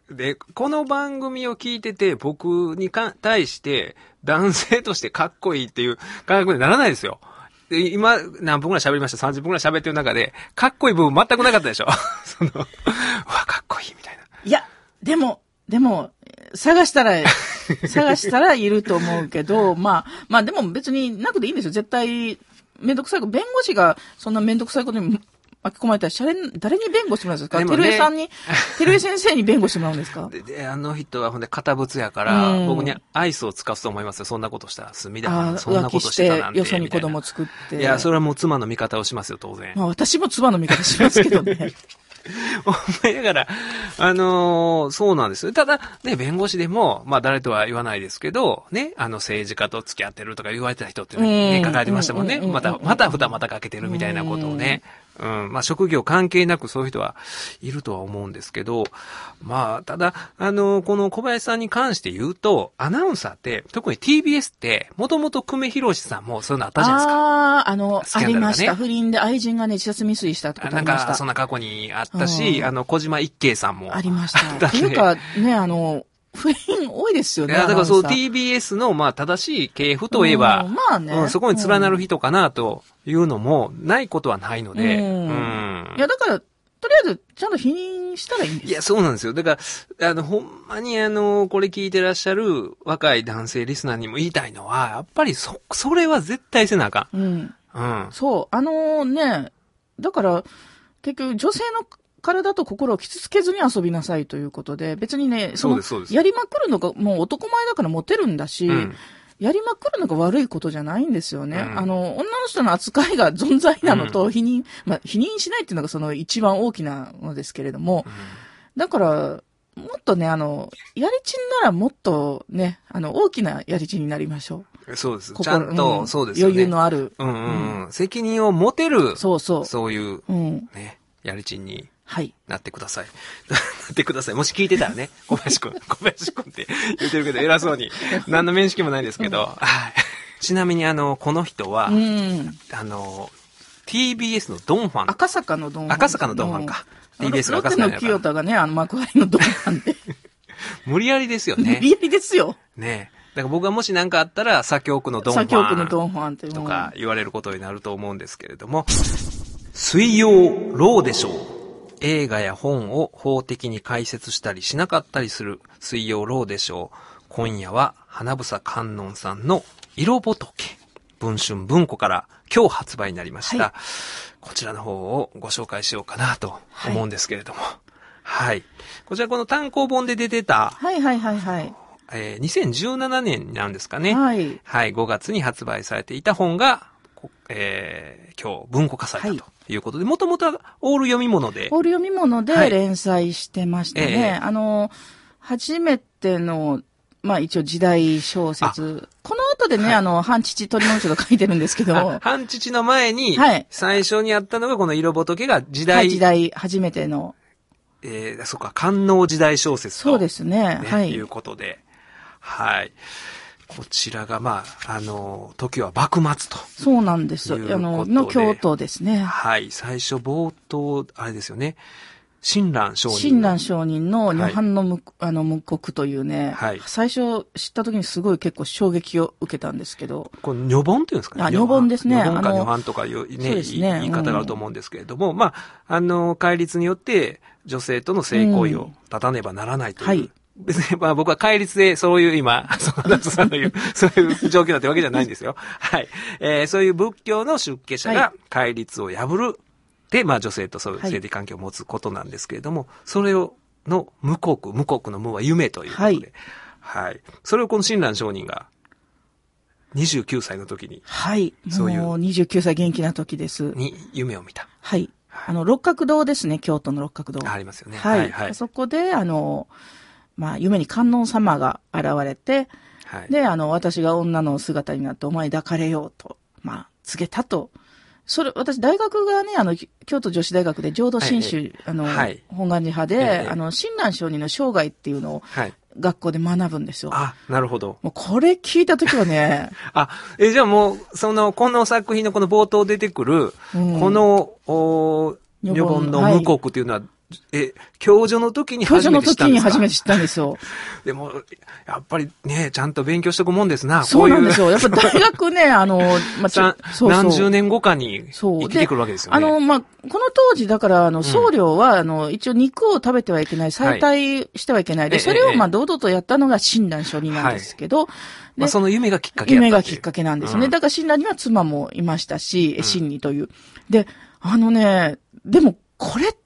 で、この番組を聞いてて、僕にか対して男性としてかっこいいっていう感覚にならないですよ。で今、何分くらい喋りました ?さんじゅっぷんくらい喋ってる中で、かっこいい部分全くなかったでしょその、うわ、かっこいいみたいな。 いや、でも、でも、探したら、探したらいると思うけど、まあ、まあでも別になくていいんですよ。絶対、めんどくさいこと、弁護士がそんなめんどくさいことに巻き込まれたら、誰に弁護してもらうんですか？てるえさんに、てるえ先生に弁護してもらうんですか？ で、であの人はほんで堅物やから、うん、僕にアイスを使うと思いますよ。そんなことしたら。隅田さん、そんなことしてたなんて。 よそに子供作って。 いや、それはもう妻の味方をしますよ、当然。 まあ私も妻の味方しますけどね。 だから、あのー、そうなんですよ。ただ、ね、弁護士でも、まあ誰とは言わないですけど、ね、あの政治家と付き合ってるとか言われてた人ってね、書かれてましたもんね。また、また蓋またかけてるみたいなことをね。うん、まあ職業関係なくそういう人はいるとは思うんですけど、まあ、ただ、あのー、この小林さんに関して言うと、アナウンサーって、特に ティービーエス って、もともと久米宏さんもそういうのあったじゃないですか。 ああ、あの、ね、ありました。不倫で愛人がね、自殺未遂したってことありました。 なんか、そんな過去にあったし、あの、小島一慶さんも。 ありました。っていうか、ね、あの、不倫多いですよね。 いや、だからそう、ティービーエス の、まあ、正しい系譜といえば、 うん、まあね、 うん、そこに連なる人かな、というのも、ないことはないので、うん。うん、 いや、だから、とりあえず、ちゃんと否認したらいいんですよ。 いや、そうなんですよ。だから、あの、ほんまにあの、これ聞いてらっしゃる若い男性リスナーにも言いたいのは、やっぱりそ、それは絶対せなあかん。うん。うん。 そう、あのー、ね、だから、結局、女性の体と心を傷つけずに遊びなさいということで、別にね、その、そうです、そうです。やりまくるのが、もう男前だからモテるんだし、うん、やりまくるのが悪いことじゃないんですよね。うん、あの、女の人の扱いが存在なのと、否認、うん、まあ、否認しないっていうのがその一番大きなのですけれども、うん、だから、もっとね、あの、やりちんならもっとね、あの、大きなやりちんになりましょう。そうです。ちゃんと、うん、そうですよね。 余裕のある。 うんうんうん。責任を持てる。 そうそう。 そういう、うん、ね、やりちんに。はい。なってください。なってください。もし聞いてたらね、小林くん、小林くんって言ってるけど偉そうに。何の面識もないですけど。はい。ちなみにあの、この人は、うん、あの、ティービーエス のドンファン。 赤坂のドンファン。 赤坂のドンファンか。ティービーエス の赤坂の。ロッテの清田がね、あの幕張のドンファンで。 無理やりですよね。 無理やりですよ。 ねえ。だから僕がもし何かあったら、左京区のドンファン。 左京区のドンファンって。 とか言われることになると思うんですけれども。水曜ローでしょう。映画や本を法的に解説したりしなかったりする水曜ローでしょう。今夜は花房観音さんの色仏。文春文庫から今日発売になりました。はい、こちらの方をご紹介しようかなと思うんですけれども。はい。はい、こちらこの単行本で出てた。 はいはいはいはい。 えー、にせんじゅうななねんなんですかね。 はい。 はい。ごがつに発売されていた本が、えー、今日文庫化されたと。はいということで、もともとはオール読み物で。 オール読み物で連載してましたね。はいええ、あの、初めての、まあ一応時代小説。この後でね、はい、あの、半父鳥の人が書いてるんですけど。 半父の前に、はい、最初にあったのがこの色仏が時代。はい、 時代、初めての。 えー、そっか、官能時代小説と。 そうですね。 ね、 はい。 いうことで。はい。こちらが、まあ、あの、時は幕末と。 そうなんです。あの、の京都ですね。 はい。最初、冒頭、あれですよね。親鸞上人。 親鸞上人の涅槃の無、はい、あの、無国というね。はい。最初知った時にすごい結構衝撃を受けたんですけど。 これ、如本っていうんですかね。 あ、如本ですね。 如本か如槃とかいう、ね、ね言い方があると思うんですけれども、うん、まあ、あの、戒律によって女性との性行為を立たねばならないという。うん、はい。別に、まあ僕は戒律でそういう今、その夏さんの言う、そういう状況になってるわけじゃないんですよ。はい。えー、そういう仏教の出家者が戒律を破る。で、まあ女性とそういう性的関係を持つことなんですけれども、はい、それを、の無国、無国の無は夢ということで、はい。はい。それをこの親鸞上人が、にじゅうきゅうさいの時に。 はい。そういう。もうにじゅうきゅうさい元気な時です。 に夢を見た。 はい。あの、六角堂ですね、京都の六角堂。 ありますよね。 はい。はい、はい。そこで、あの、まあ、夢に観音様が現れて、はい、で、あの、私が女の姿になってお前抱かれようと、まあ、告げたと。それ、私、大学がね、あの、京都女子大学で浄土真宗、はい、あの、はい、本願寺派で、はい、あの、親鸞上人の生涯っていうのを、はい、学校で学ぶんですよ。 あ、なるほど。 もうこれ聞いたときはね。 あ、え、じゃあもう、その、この作品のこの冒頭出てくる、うん、この、お、如本の無国っていうのは、 え、教授の時に教授の初めて知ったんですか？ 時に初めて知ったんですよ。 でも、やっぱりね、ちゃんと勉強しておくもんですな。 そうなんですよ。やっぱ大学ね、あの、まあ、 そうそう、何十年後かに生きてくるわけですよね。 あの、まあ、この当時、だから、あの、僧侶は、うん、あの、一応肉を食べてはいけない、再退してはいけない。はい、で、それを、まあ、堂々とやったのが親鸞上人なんですけど、はい、 まあ、その夢がきっかけやった夢がきっかけなんですよね。うん、だから親鸞には妻もいましたし、うん、親にという。で、あのね、でも、これって、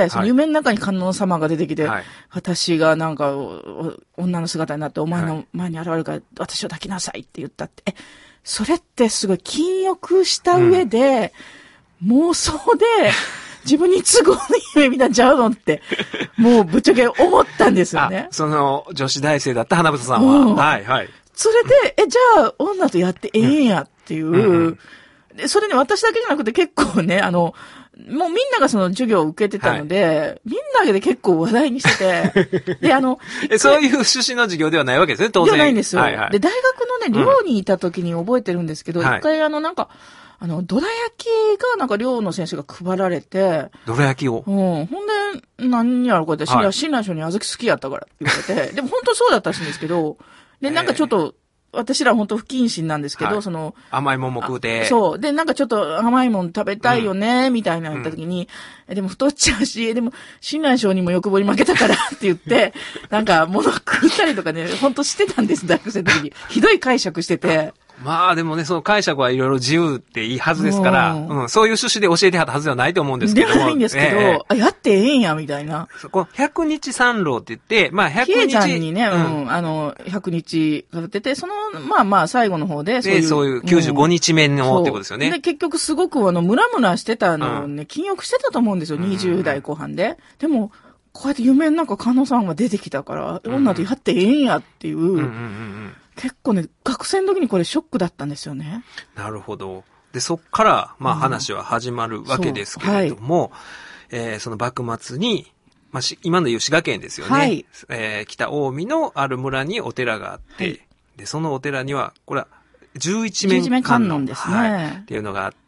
その夢の中に観音様が出てきて、はい、私がなんか、女の姿になって、お前の前に現れるから、私を抱きなさいって言ったって、え、それってすごい禁欲した上で、うん、妄想で、自分に都合のいい夢見たんちゃうのって、もうぶっちゃけ思ったんですよね。 その、女子大生だった花房さんは。うん、はい、はい。 それで、え、じゃあ、女とやってええんやっていう、うんうんうん、それね、私だけじゃなくて結構ね、あの、もうみんながその授業を受けてたので、はい、みんなで結構話題にしてて、で、あの、 え、そういう趣旨の授業ではないわけですね、当然。 ではないんですよ。 はいはい、 で、大学のね、寮にいた時に覚えてるんですけど、一、うん、回あの、なんか、あの、どら焼きがなんか寮の先生が配られて、 どら焼きをうん。ほんで、何やろこうやって、はい、親鸞書に小豆好きやったから言われて、でも本当そうだったらしいんですけど、で、なんかちょっと、えー、私ら本当不謹慎なんですけど、はい、その、 甘いもんも食うて。 そう。で、なんかちょっと甘いもん食べたいよね、うん、みたいな言った時に、うん、でも太っちゃうし、でも、親鸞書にも欲望に負けたからって言って、なんか物食ったりとかね、本当してたんです、大学生の時に。ひどい解釈してて。 まあでもね、その解釈はいろいろ自由っていいはずですから、うん、そういう趣旨で教えてはったはずではないと思うんですけども。 ではないんですけど、えー、あ、やってええんや、みたいな。 そこ、百日三郎って言って、まあ百日。 比叡山にね、うん、うん、あの、百日かかってて、その、まあまあ最後の方で、 そういう。で、そういうきゅうじゅうごにちめのってことですよね。 で、結局すごくあの、ムラムラしてたのをね、うん、禁欲してたと思うんですよ、にじゅう代後半で。でも、こうやって夢の中、観音さんが出てきたから、うん、女とやってええんやっていう、うんうんうんうん結構ね、学生の時にこれショックだったんですよね。 なるほど。で、そっから、まあ話は始まるわけですけれども、うんはい、えー、その幕末に、まあ、今の言う滋賀県ですよね。はい、えー、北近江のある村にお寺があって、はい、で、そのお寺には、これは、十一面観音ですね、はい。っていうのがあって、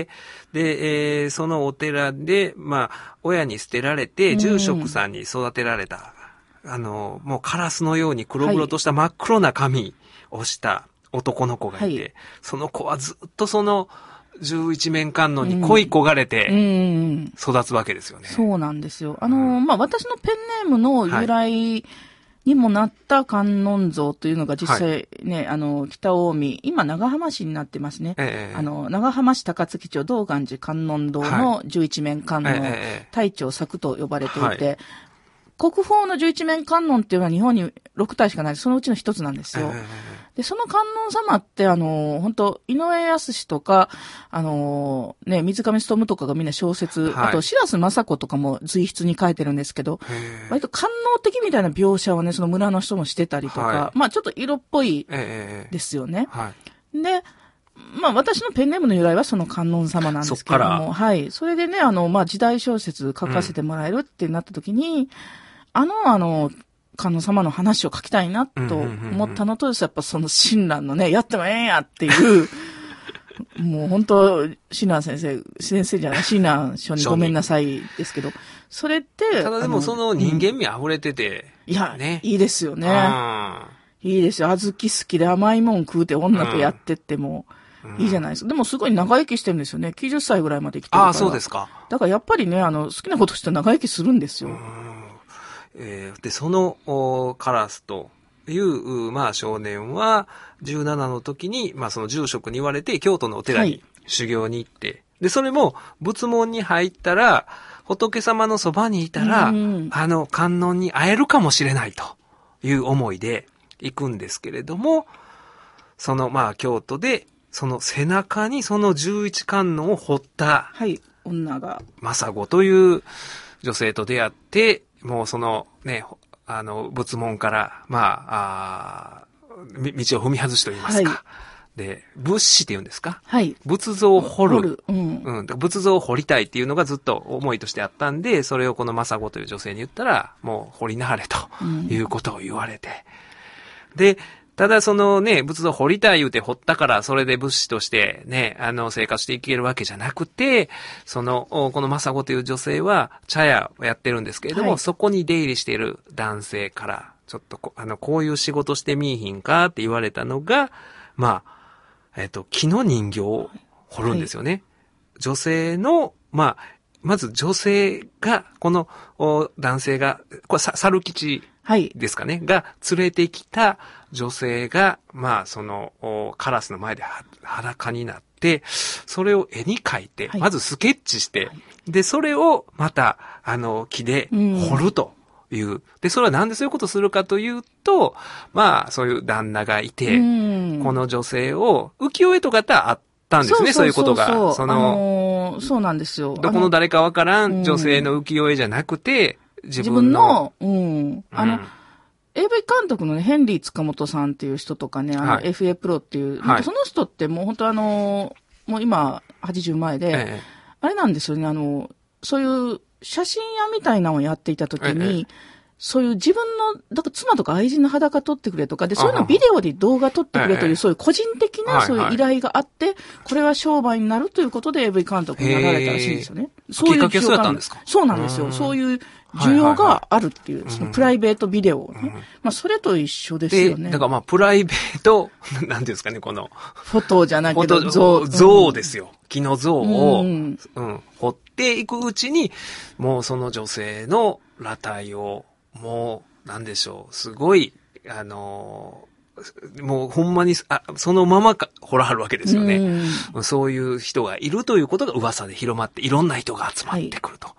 で、えー、そのお寺で、まあ、親に捨てられて、住職さんに育てられた、うん、あの、もうカラスのように黒々とした真っ黒な髪をした男の子がいて、はい、その子はずっとその十一面観音に恋焦がれて育つわけですよね。 うんうんうん、そうなんですよ。あの、うん、まあ、私のペンネームの由来にもなった観音像というのが実際ね、はい、あの、北近江、今長浜市になってますね。ええ、あの、長浜市高槻町道願寺観音堂の十一面観音、はい、大長作と呼ばれていて、はい国宝の十一面観音っていうのは日本にろく体しかない。そのうちの一つなんですよ。で、その観音様って、あの、本当井上康とか、あの、ね、水上勉とかがみんな小説、はい、あと、白洲雅子とかも随筆に書いてるんですけど、割と官能的みたいな描写をね、その村の人もしてたりとか、はい、まあちょっと色っぽいですよね。はい、で、まあ私のペンネームの由来はその観音様なんですけれども、はい。それでね、あの、まあ時代小説書かせてもらえるってなった時に、うんあの、あの、観音様の話を書きたいなと思ったのと、やっぱその親鸞のね、やってもええんやっていう、もう本当、親鸞先生、先生じゃない、親鸞書にごめんなさいですけど、それって、 ただでもその人間味溢れてて、 うん、いや、ね、いいですよね。いいですよ。小豆好きで甘いもん食うて女とやってっても、うん、いいじゃないですか。でもすごい長生きしてるんですよね。きゅうじゅっさいぐらいまで生きてるから。 ああ、そうですか。 だからやっぱりね、あの、好きなことして長生きするんですよ。 えー、で、その、カラスという、まあ少年は、じゅうななの時に、まあその住職に言われて、京都のお寺に修行に行って、はい、で、それも、仏門に入ったら、仏様のそばにいたら、うん、あの、観音に会えるかもしれないという思いで行くんですけれども、その、まあ京都で、その背中にその十一観音を彫った、 はい、女が。 政子という女性と出会って、もうそのね、あの、仏門から、まあ、あ道を踏み外しと言いますか。はい、で、仏師って言うんですか？はい。仏像を掘る。掘る。うん。うん。仏像を掘りたいっていうのがずっと思いとしてあったんで、それをこの政子という女性に言ったら、もう掘りなはれということを言われて。うん、で、 ただそのね、仏像掘りたい言うて掘ったから、それで仏師としてね、あの、生活していけるわけじゃなくて、その、この政子という女性は、茶屋をやってるんですけれども、はい、そこに出入りしている男性から、ちょっとこ、あの、こういう仕事してみいひんかって言われたのが、まあ、えっと、木の人形を掘るんですよね。はい、女性の、まあ、まず女性が、この男性が、これ猿吉ですかね、はい、が連れてきた女性が、まあそのカラスの前で裸になって、それを絵に描いて、はい、まずスケッチして、はい、で、それをまた、あの、木で掘るという。うん、で、それはなんでそういうことをするかというと、まあそういう旦那がいて、うん、この女性を浮世絵とかってあったんですね、そういうことが。その、 あのー、そうなんですよ。 どこの誰かわからん女性の浮世絵じゃなくて、うん、自分の、 自分の、うん。あの、うん、エーブイ 監督のね、ヘンリー塚本さんっていう人とかね、あの、はい、エフエー プロっていう、はい、その人ってもう本当あの、もう今、はちじゅう前で、ええ、あれなんですよね、あの、そういう写真屋みたいなのをやっていたときに、ええ、そういう自分の、だから妻とか愛人の裸撮ってくれとか、で、そういうのビデオで動画撮ってくれという、そういう個人的なそういう依頼があって、これは商売になるということで エーブイ 監督になられたらしいんですよね。 そういうきっかけそうだったんですか？ そうなんですよ。そういう需要があるっていう、そのプライベートビデオをね。まあ、それと一緒ですよね。 だからまあ、プライベート、なんていうんですかね、この。 フォトじゃないけど、像。 像ですよ。木の像を、うんうん、掘っていくうちに、もうその女性の裸体を、もう、なんでしょう、すごい、あのー、もうほんまに、あ、そのままか、掘らはるわけですよね。うん、そういう人がいるということが噂で広まって、いろんな人が集まってくると。はい、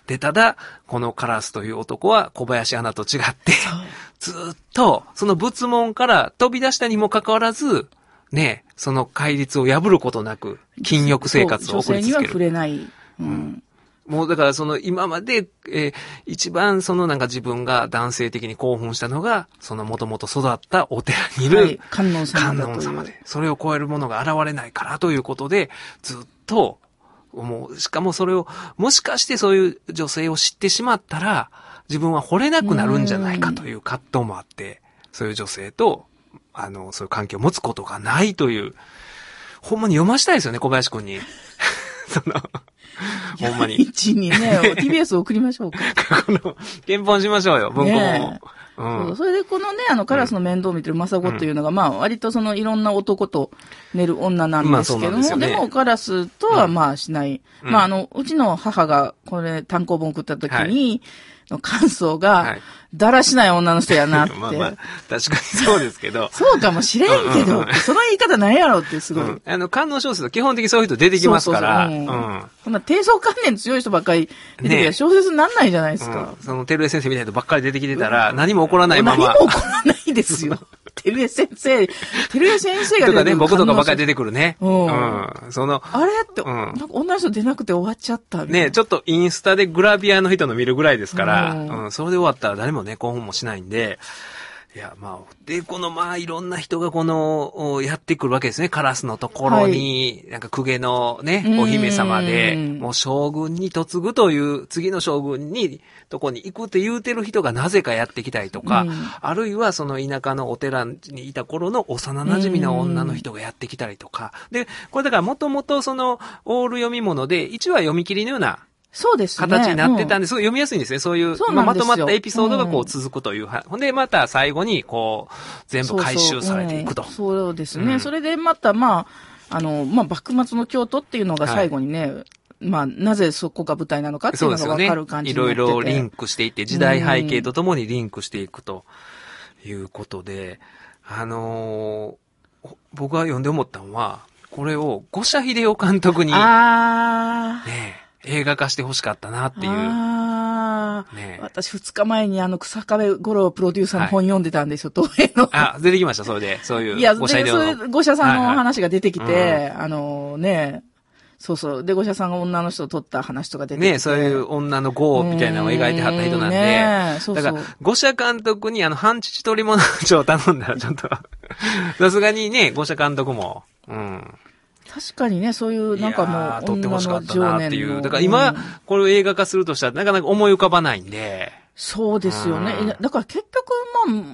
で、ただ、このカラスという男は小林アナと違って、ずっと、その仏門から飛び出したにもかかわらず、ね、その戒律を破ることなく、禁欲生活を送り続ける。 女性には触れない。うん、 もうだからその今まで、えー、一番そのなんか自分が男性的に興奮したのが、そのもともと育ったお寺にいる、はい、 観音様だという。 観音様で。それを超えるものが現れないからということで、ずっと、もう、しかもそれを、もしかしてそういう女性を知ってしまったら、自分は惚れなくなるんじゃないかという葛藤もあって、そういう女性と、あの、そういう関係を持つことがないという、ほんまに読ましたいですよね、小林くんに。その、ほんまに。 一にね、ティービーエス 送りましょうか。 この、検本しましょうよ、文庫本を。 うん、そうそれでこのね、あの、カラスの面倒を見てるマサゴというのが、うん、まあ、割とそのいろんな男と寝る女なんですけども、まあでね、でもカラスとはまあしない。うん、まあ、あの、うちの母がこれ単行本送った時に、はいの感想が、はい、だらしない女の人やなって。まあまあ、 確かにそうですけど。 そうかもしれんけど、うんうん、その言い方なんやろってすごい。うん、 あの、観音小説は基本的にそういう人出てきますから。そうそうそう、うん。 こんな低層観念強い人ばっかり出てきたら小説になんないじゃないですか。 ね、うん、その、照江先生みたいな人ばっかり出てきてたら、うん、何も起こらないまま。 何も起こらないですよ。照江先生、照江先生が出てくる。 とかね、僕とかばっかり出てくるね。うん。うん、その、 あれって、うん、なんか女の人出なくて終わっちゃったね、ちょっとインスタでグラビアの人の見るぐらいですから、うん、うん、それで終わったら誰もね、興奮もしないんで、いや、まあ、で、この、まあ、いろんな人がこの、やってくるわけですね。カラスのところに、はい、なんか公家のね、お姫様で、もう将軍に嫁ぐという、次の将軍に、とこに行くって言うてる人がなぜかやってきたりとか、あるいはその田舎のお寺にいた頃の幼馴染の女の人がやってきたりとか、で、これだからもともとその、オール読み物で、いちわ読み切りのような、 そうですね。 形になってたんで、すごい読みやすいんですね。そういう、まあ、まとまったエピソードがこう続くという。うん、ほんで、また最後に、こう、全部回収されていくと。 そうそう、うん、そうですね。うん、それでまた、まあ、あの、まあ、幕末の京都っていうのが最後にね、はい、まあ、なぜそこが舞台なのかっていうのがわかる感じになってて、 ね、いろいろリンクしていって、時代背景とともにリンクしていくということで、あのー、僕が読んで思ったのは、これを五社秀夫監督に、 あね、映画化して欲しかったなっていう。 ああ、ね、私二日前にあの草壁五郎プロデューサーの本読んでたんですよ、東映の。 あ、出てきました、それで。そういう。 いや、五社秀夫の。五社さんの話が出てきて、はいはい、あのね、そうそう。で、五社さんが女の人を撮った話とか出てきて。 ね、そういう女の業みたいなのを描いてはった人なんで。ね、そうそう。だから、五社監督にあの、半父取り物帳を頼んだらちょっと、さすがにね、五社監督も、うん。 確かにね、そういうなんかもう、 撮ってほしかったなっていう。だから今、うん、これを映画化するとしたらなかなか思い浮かばないんで。 そうですよね。うん、だから結局、まあ、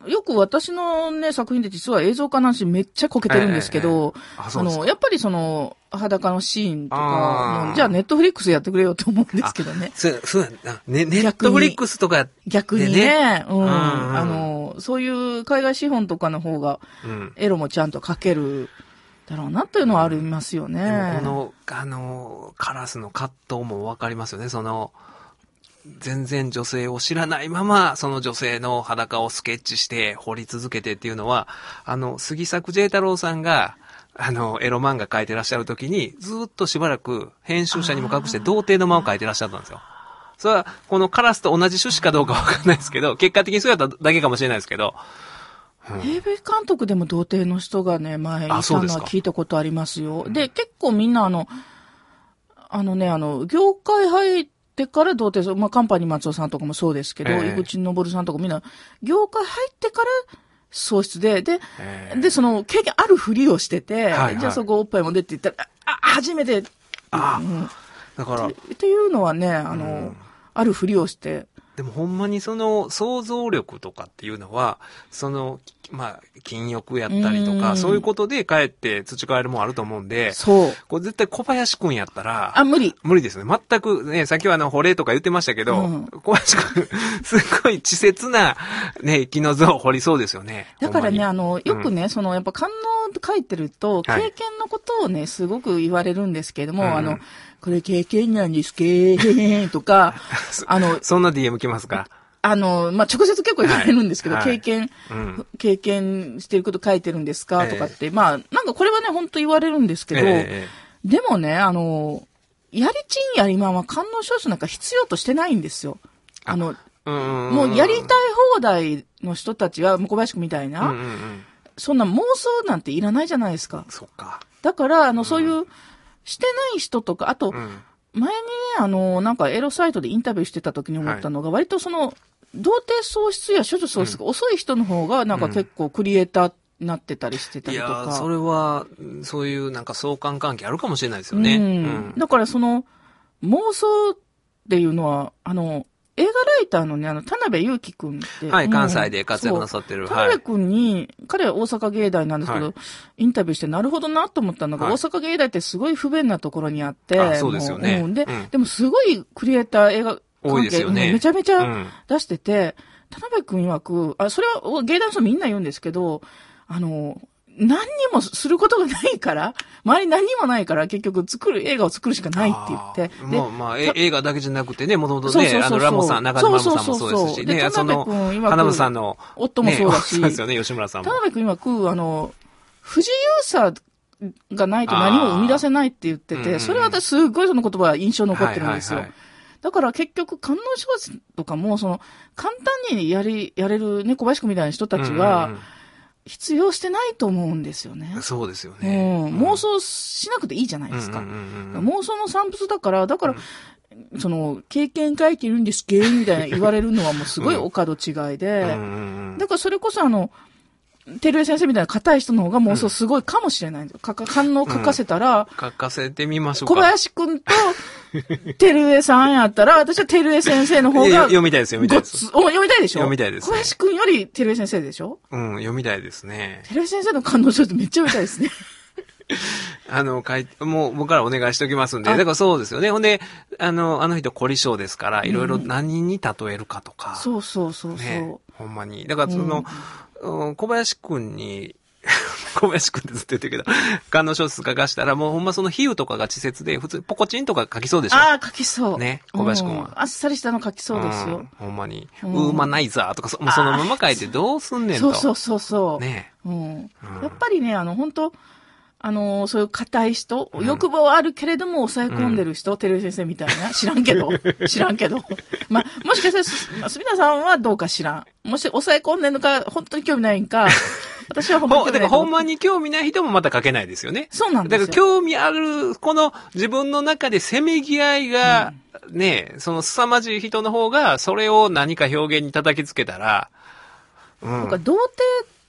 よく私のね、作品で実は映像化なんしめっちゃこけてるんですけど、ええええ、あ, あの、やっぱりその、裸のシーンとか、じゃあネットフリックスやってくれよと思うんですけどね。 そう、そうやな。ね、ネットフリックスとか、ね、 逆にね、うん、うん。あの、そういう海外資本とかの方が、エロもちゃんと描けるだろうなというのはありますよね。 うん、でもこの、あの、カラスの葛藤もわかりますよね。その、全然女性を知らないまま、その女性の裸をスケッチして掘り続けてっていうのは、あの、杉作 J 太郎さんが、あの、エロ漫画描いてらっしゃるときに、ずっとしばらく編集者にも隠して童貞の間を描いてらっしゃったんですよ。それは、このカラスと同じ趣旨かどうかわかんないですけど、結果的にそうやっただけかもしれないですけど。 うん、エーブイ 監督でも童貞の人がね、前いたのは聞いたことありますよ。で, で、結構みんなあの、あのね、あの、業界入ってから童貞、まあ、カンパニー松尾さんとかもそうですけど、えー、井口昇さんとかみんな、業界入ってから、喪失で、で、えー、で、その、経験あるふりをしてて、はいはい、じゃあそこおっぱいも出って言ったら、あ、初めて、 あ、 うん、 だから、 っていうのはね、あの、うん、あるふりをして。 でもほんまにその想像力とかっていうのは、その、まあ、禁欲やったりとか、そういうことで帰って培えるもんあると思うんで、 そう。 これ絶対小林くんやったら、 あ、無理。 無理ですね。全くね、さっきはあの、惚れとか言ってましたけど、うん、小林くん、すごい稚拙な、ね、気の像を掘りそうですよね。 だからね、あの、よくね、うん、その、やっぱ官能書いてると、経験のことをね、すごく言われるんですけれども、はい、あの、これ経験なんですけーとか、 あの、そんな ディーエム 来ますか？ あの、まあ、直接結構言われるんですけど、はい、経験、はい、うん、経験してること書いてるんですかとかって、えー、まあ、なんかこれはね、本当言われるんですけど、えー、でもね、あの、やりちんやりまんは官能小説なんか必要としてないんですよ。あの、 うん、 もうやりたい放題の人たちは、小林くんみたいな、うんうんうん、そんな妄想なんていらないじゃないですか。 そうか。 だから、あの、うん、そういう、してない人とか、あと、うん、前にね、あの、なんかエロサイトでインタビューしてた時に思ったのが、はい、割とその、童貞喪失や処女喪失が遅い人の方が、なんか結構クリエイターになってたりしてたりとか。 いや、それは、そういうなんか相関関係あるかもしれないですよね。うんうん、だからその、妄想っていうのは、あの、映画ライターのね、あの、田辺祐樹くんって。 はい、関西で活躍なさってる。 田辺くんに、彼は大阪芸大なんですけど、はい、インタビューしてなるほどなと思ったのが、はい、大阪芸大ってすごい不便なところにあって。 あ、そうですよね。 うん、で、うん、でもすごいクリエイター映画、 多いですよね。 めちゃめちゃ出してて、うん、田辺くん曰く、あ、それは芸大の人みんな言うんですけど、あの、何にもすることがないから、周りに何にもないから、結局作る、映画を作るしかないって言って。 まあまあ、映画だけじゃなくてね、もともとね、そうそうそうそう、あの、ラモさん、中島ラモさんもそうですし、ね、その、花村さんの、 夫もそうだし、 ね、そうですよね、吉村さんも。 田辺くん曰く、あの、不自由さがないと何も生み出せないって言ってて、それは私すごいその言葉は印象残ってるんですよ。はいはいはい、だから結局、官能小説とかも、その、簡単にやり、やれるね、小林くんみたいな人たちは、必要してないと思うんですよね。 そうですよね。 うん、妄想しなくていいじゃないですか。うんうんうん、妄想の産物だから、だから、うん、その、経験書いてるんですけみたいな言われるのはもうすごいお門違いで、うんうんうん、だからそれこそあの、照江先生みたいな硬い人の方が妄想すごいかもしれないんですよ。か、反応書かせたら、 うん、書かせてみましょうか。 小林くんと、照江さんやったら、私は照江先生の方が、 読みたいです、読みたいです。 お、読みたいでしょ？ 読みたいです、ね。 小林くんより照江先生でしょ？ うん、読みたいですね。 照江先生の感動書ってめっちゃ読みたいですね。 あの、書い、もう僕からお願いしておきますんで。だからそうですよね。ほんで、あの、あの人凝り性ですから、いろいろ何に例えるかとか。 うん、そうそうそうそう、 ね。ほんまに。だからその、うん、小林くんに、小林くんってずっと言ってるけど、官能小説書かしたら、もうほんまその比喩とかが稚拙で、普通ポコチンとか書きそうでしょ。 ああ、書きそう。 ね、小林くんは、うん。 あっさりしたの書きそうですよ。 うん、ほんまに。うん、ウーマナイザーとかそ、もうそのまま書いてどうすんねんと。 そうそうそうそう。 ね、 うん。うん。やっぱりね、あの、本当あのー、そういう硬い人、うん、欲望はあるけれども抑え込んでる人、照江先生みたいな。知らんけど。知らんけど。まあ、もしかしたら、すみださんはどうか知らん。もし抑え込んでるのか、本当に興味ないんか、私はほんまに興味ない。 だからほんまに興味ない人もまた書けないですよね。 そうなんですよ。 だから興味ある、この自分の中でせめぎ合いが、うん、ね、その凄まじい人の方が、それを何か表現に叩きつけたら、 うん。とか、童貞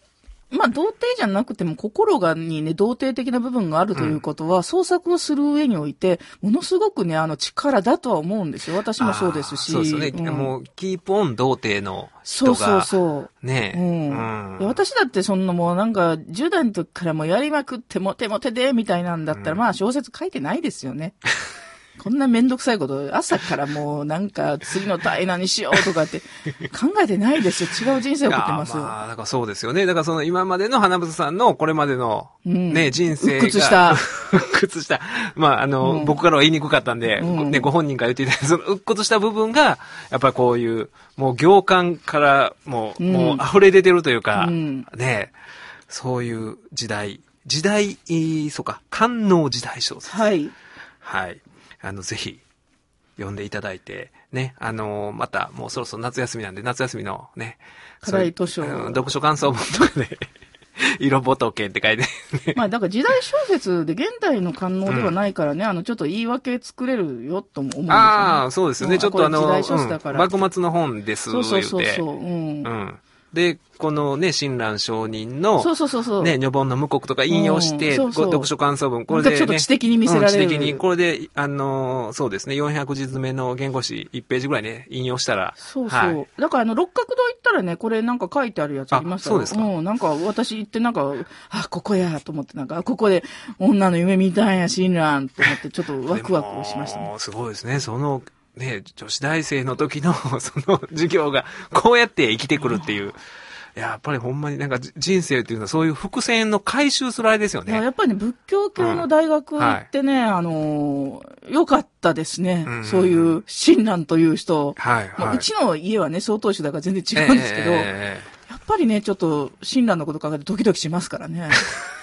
まあ、童貞じゃなくても心がにね、童貞的な部分があるということは、うん、創作をする上において、ものすごくね、あの力だとは思うんですよ。私もそうですし。 そうですね。うん、もう、キープオン童貞の人が。そうそうそう。 ねえ。うん。うん、私だってそんなもうなんか、じゅう代の時からもやりまくってモテモテで、みたいなんだったら、うん、まあ小説書いてないですよね。こんなめんどくさいこと、朝からもうなんか次の体何しようとかって考えてないですよ。違う人生を送ってますよ。 まあ、だからそうですよね。だからその今までの花房さんのこれまでのね、うん、人生が。 鬱屈した。 鬱屈した。まああの、うん、僕からは言いにくかったんで、うん、ね、ご本人から言っていただいたその鬱屈した部分が、やっぱりこういう、もう行間からもう、うん、もう溢れ出てるというか、うん、ね、そういう時代、時代、そうか、官能時代小説。 はい。 はい。あの、ぜひ、読んでいただいて、ね、あのー、また、もうそろそろ夏休みなんで、夏休みのね、 課題図書、 うん、読書感想文とかで、色仏って書いて、ね。 まあ、だから時代小説で現代の官能ではないからね、うん、あの、ちょっと言い訳作れるよとも思うんですよね。 ああ、そうですよね。ちょっとあの、 時代小説だから、 うん、幕末の本です、 そうそうそうそう、うん。 うんで、このね、親鸞上人の、 そうそうそうそう。 ね、女本の無国とか引用して、うん、そうそう読書感想文、これで、ね。 ちょっと知的に見せられる。 うん、知的に、これで、あのー、そうですね、よんひゃくじつめの原稿紙いちページぐらいね、引用したら。 そうそう。はい、だからあの、六角堂行ったらね、これなんか書いてあるやつありましたよ。 そうですか。 うん、なんか私行ってなんか、あ、ここやと思って、なんか、ここで女の夢見たんや、親鸞と思って、ちょっとワクワクしましたね。 すごいですね、その、ね、女子大生の時の、その授業が、こうやって生きてくるっていう。やっぱりほんまになんか人生っていうのはそういう伏線の回収するあれですよね。 やっぱりね、仏教系の大学行ってね、うんはい、あのー、よかったですね。うんうん、そういう親鸞という人。はいはい、うちの家はね、曹洞宗だから全然違うんですけど、えー、やっぱりね、ちょっと親鸞のこと考えてドキドキしますからね。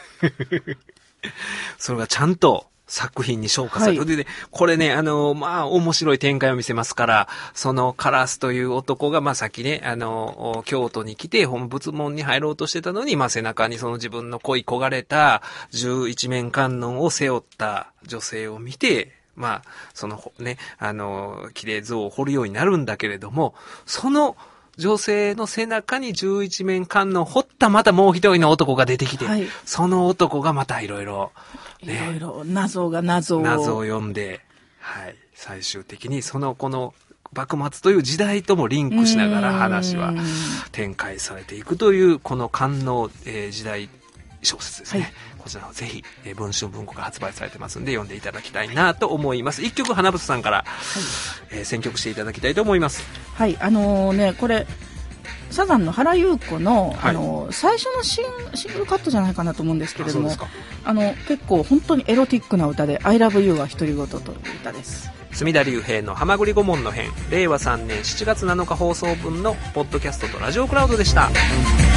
それがちゃんと、作品に昇華される。はい、で、これね、あの、まあ、面白い展開を見せますから、そのカラスという男が、まあ、さっきね、あの、京都に来て、本仏門に入ろうとしてたのに、まあ、背中にその自分の恋焦がれた十一面観音を背負った女性を見て、まあ、そのね、あの、綺麗像を彫るようになるんだけれども、その、女性の背中に十一面観音を彫ったまたもう一人の男が出てきて、はい、その男がまたいろいろ、 ね、いろいろ謎が謎を。 謎を読んで、はい。最終的にそのこの幕末という時代ともリンクしながら話は展開されていくというこの官能、えー、時代小説ですね。はい、こちらをぜひ、えー、文春文庫が発売されてますんで読んでいただきたいなと思います。一曲花房さんから、はいえー、選曲していただきたいと思います。 はい、あのー、ね、これ、サザンの原由子の、はい、あの最初のシン、シングルカットじゃないかなと思うんですけれども、 あ, あの結構本当にエロティックな歌で I love you は独り言という歌です。 隅田隆平のはまぐり顧問の編、れいわさんねんしちがつなのか放送分のポッドキャストとラジオクラウドでした。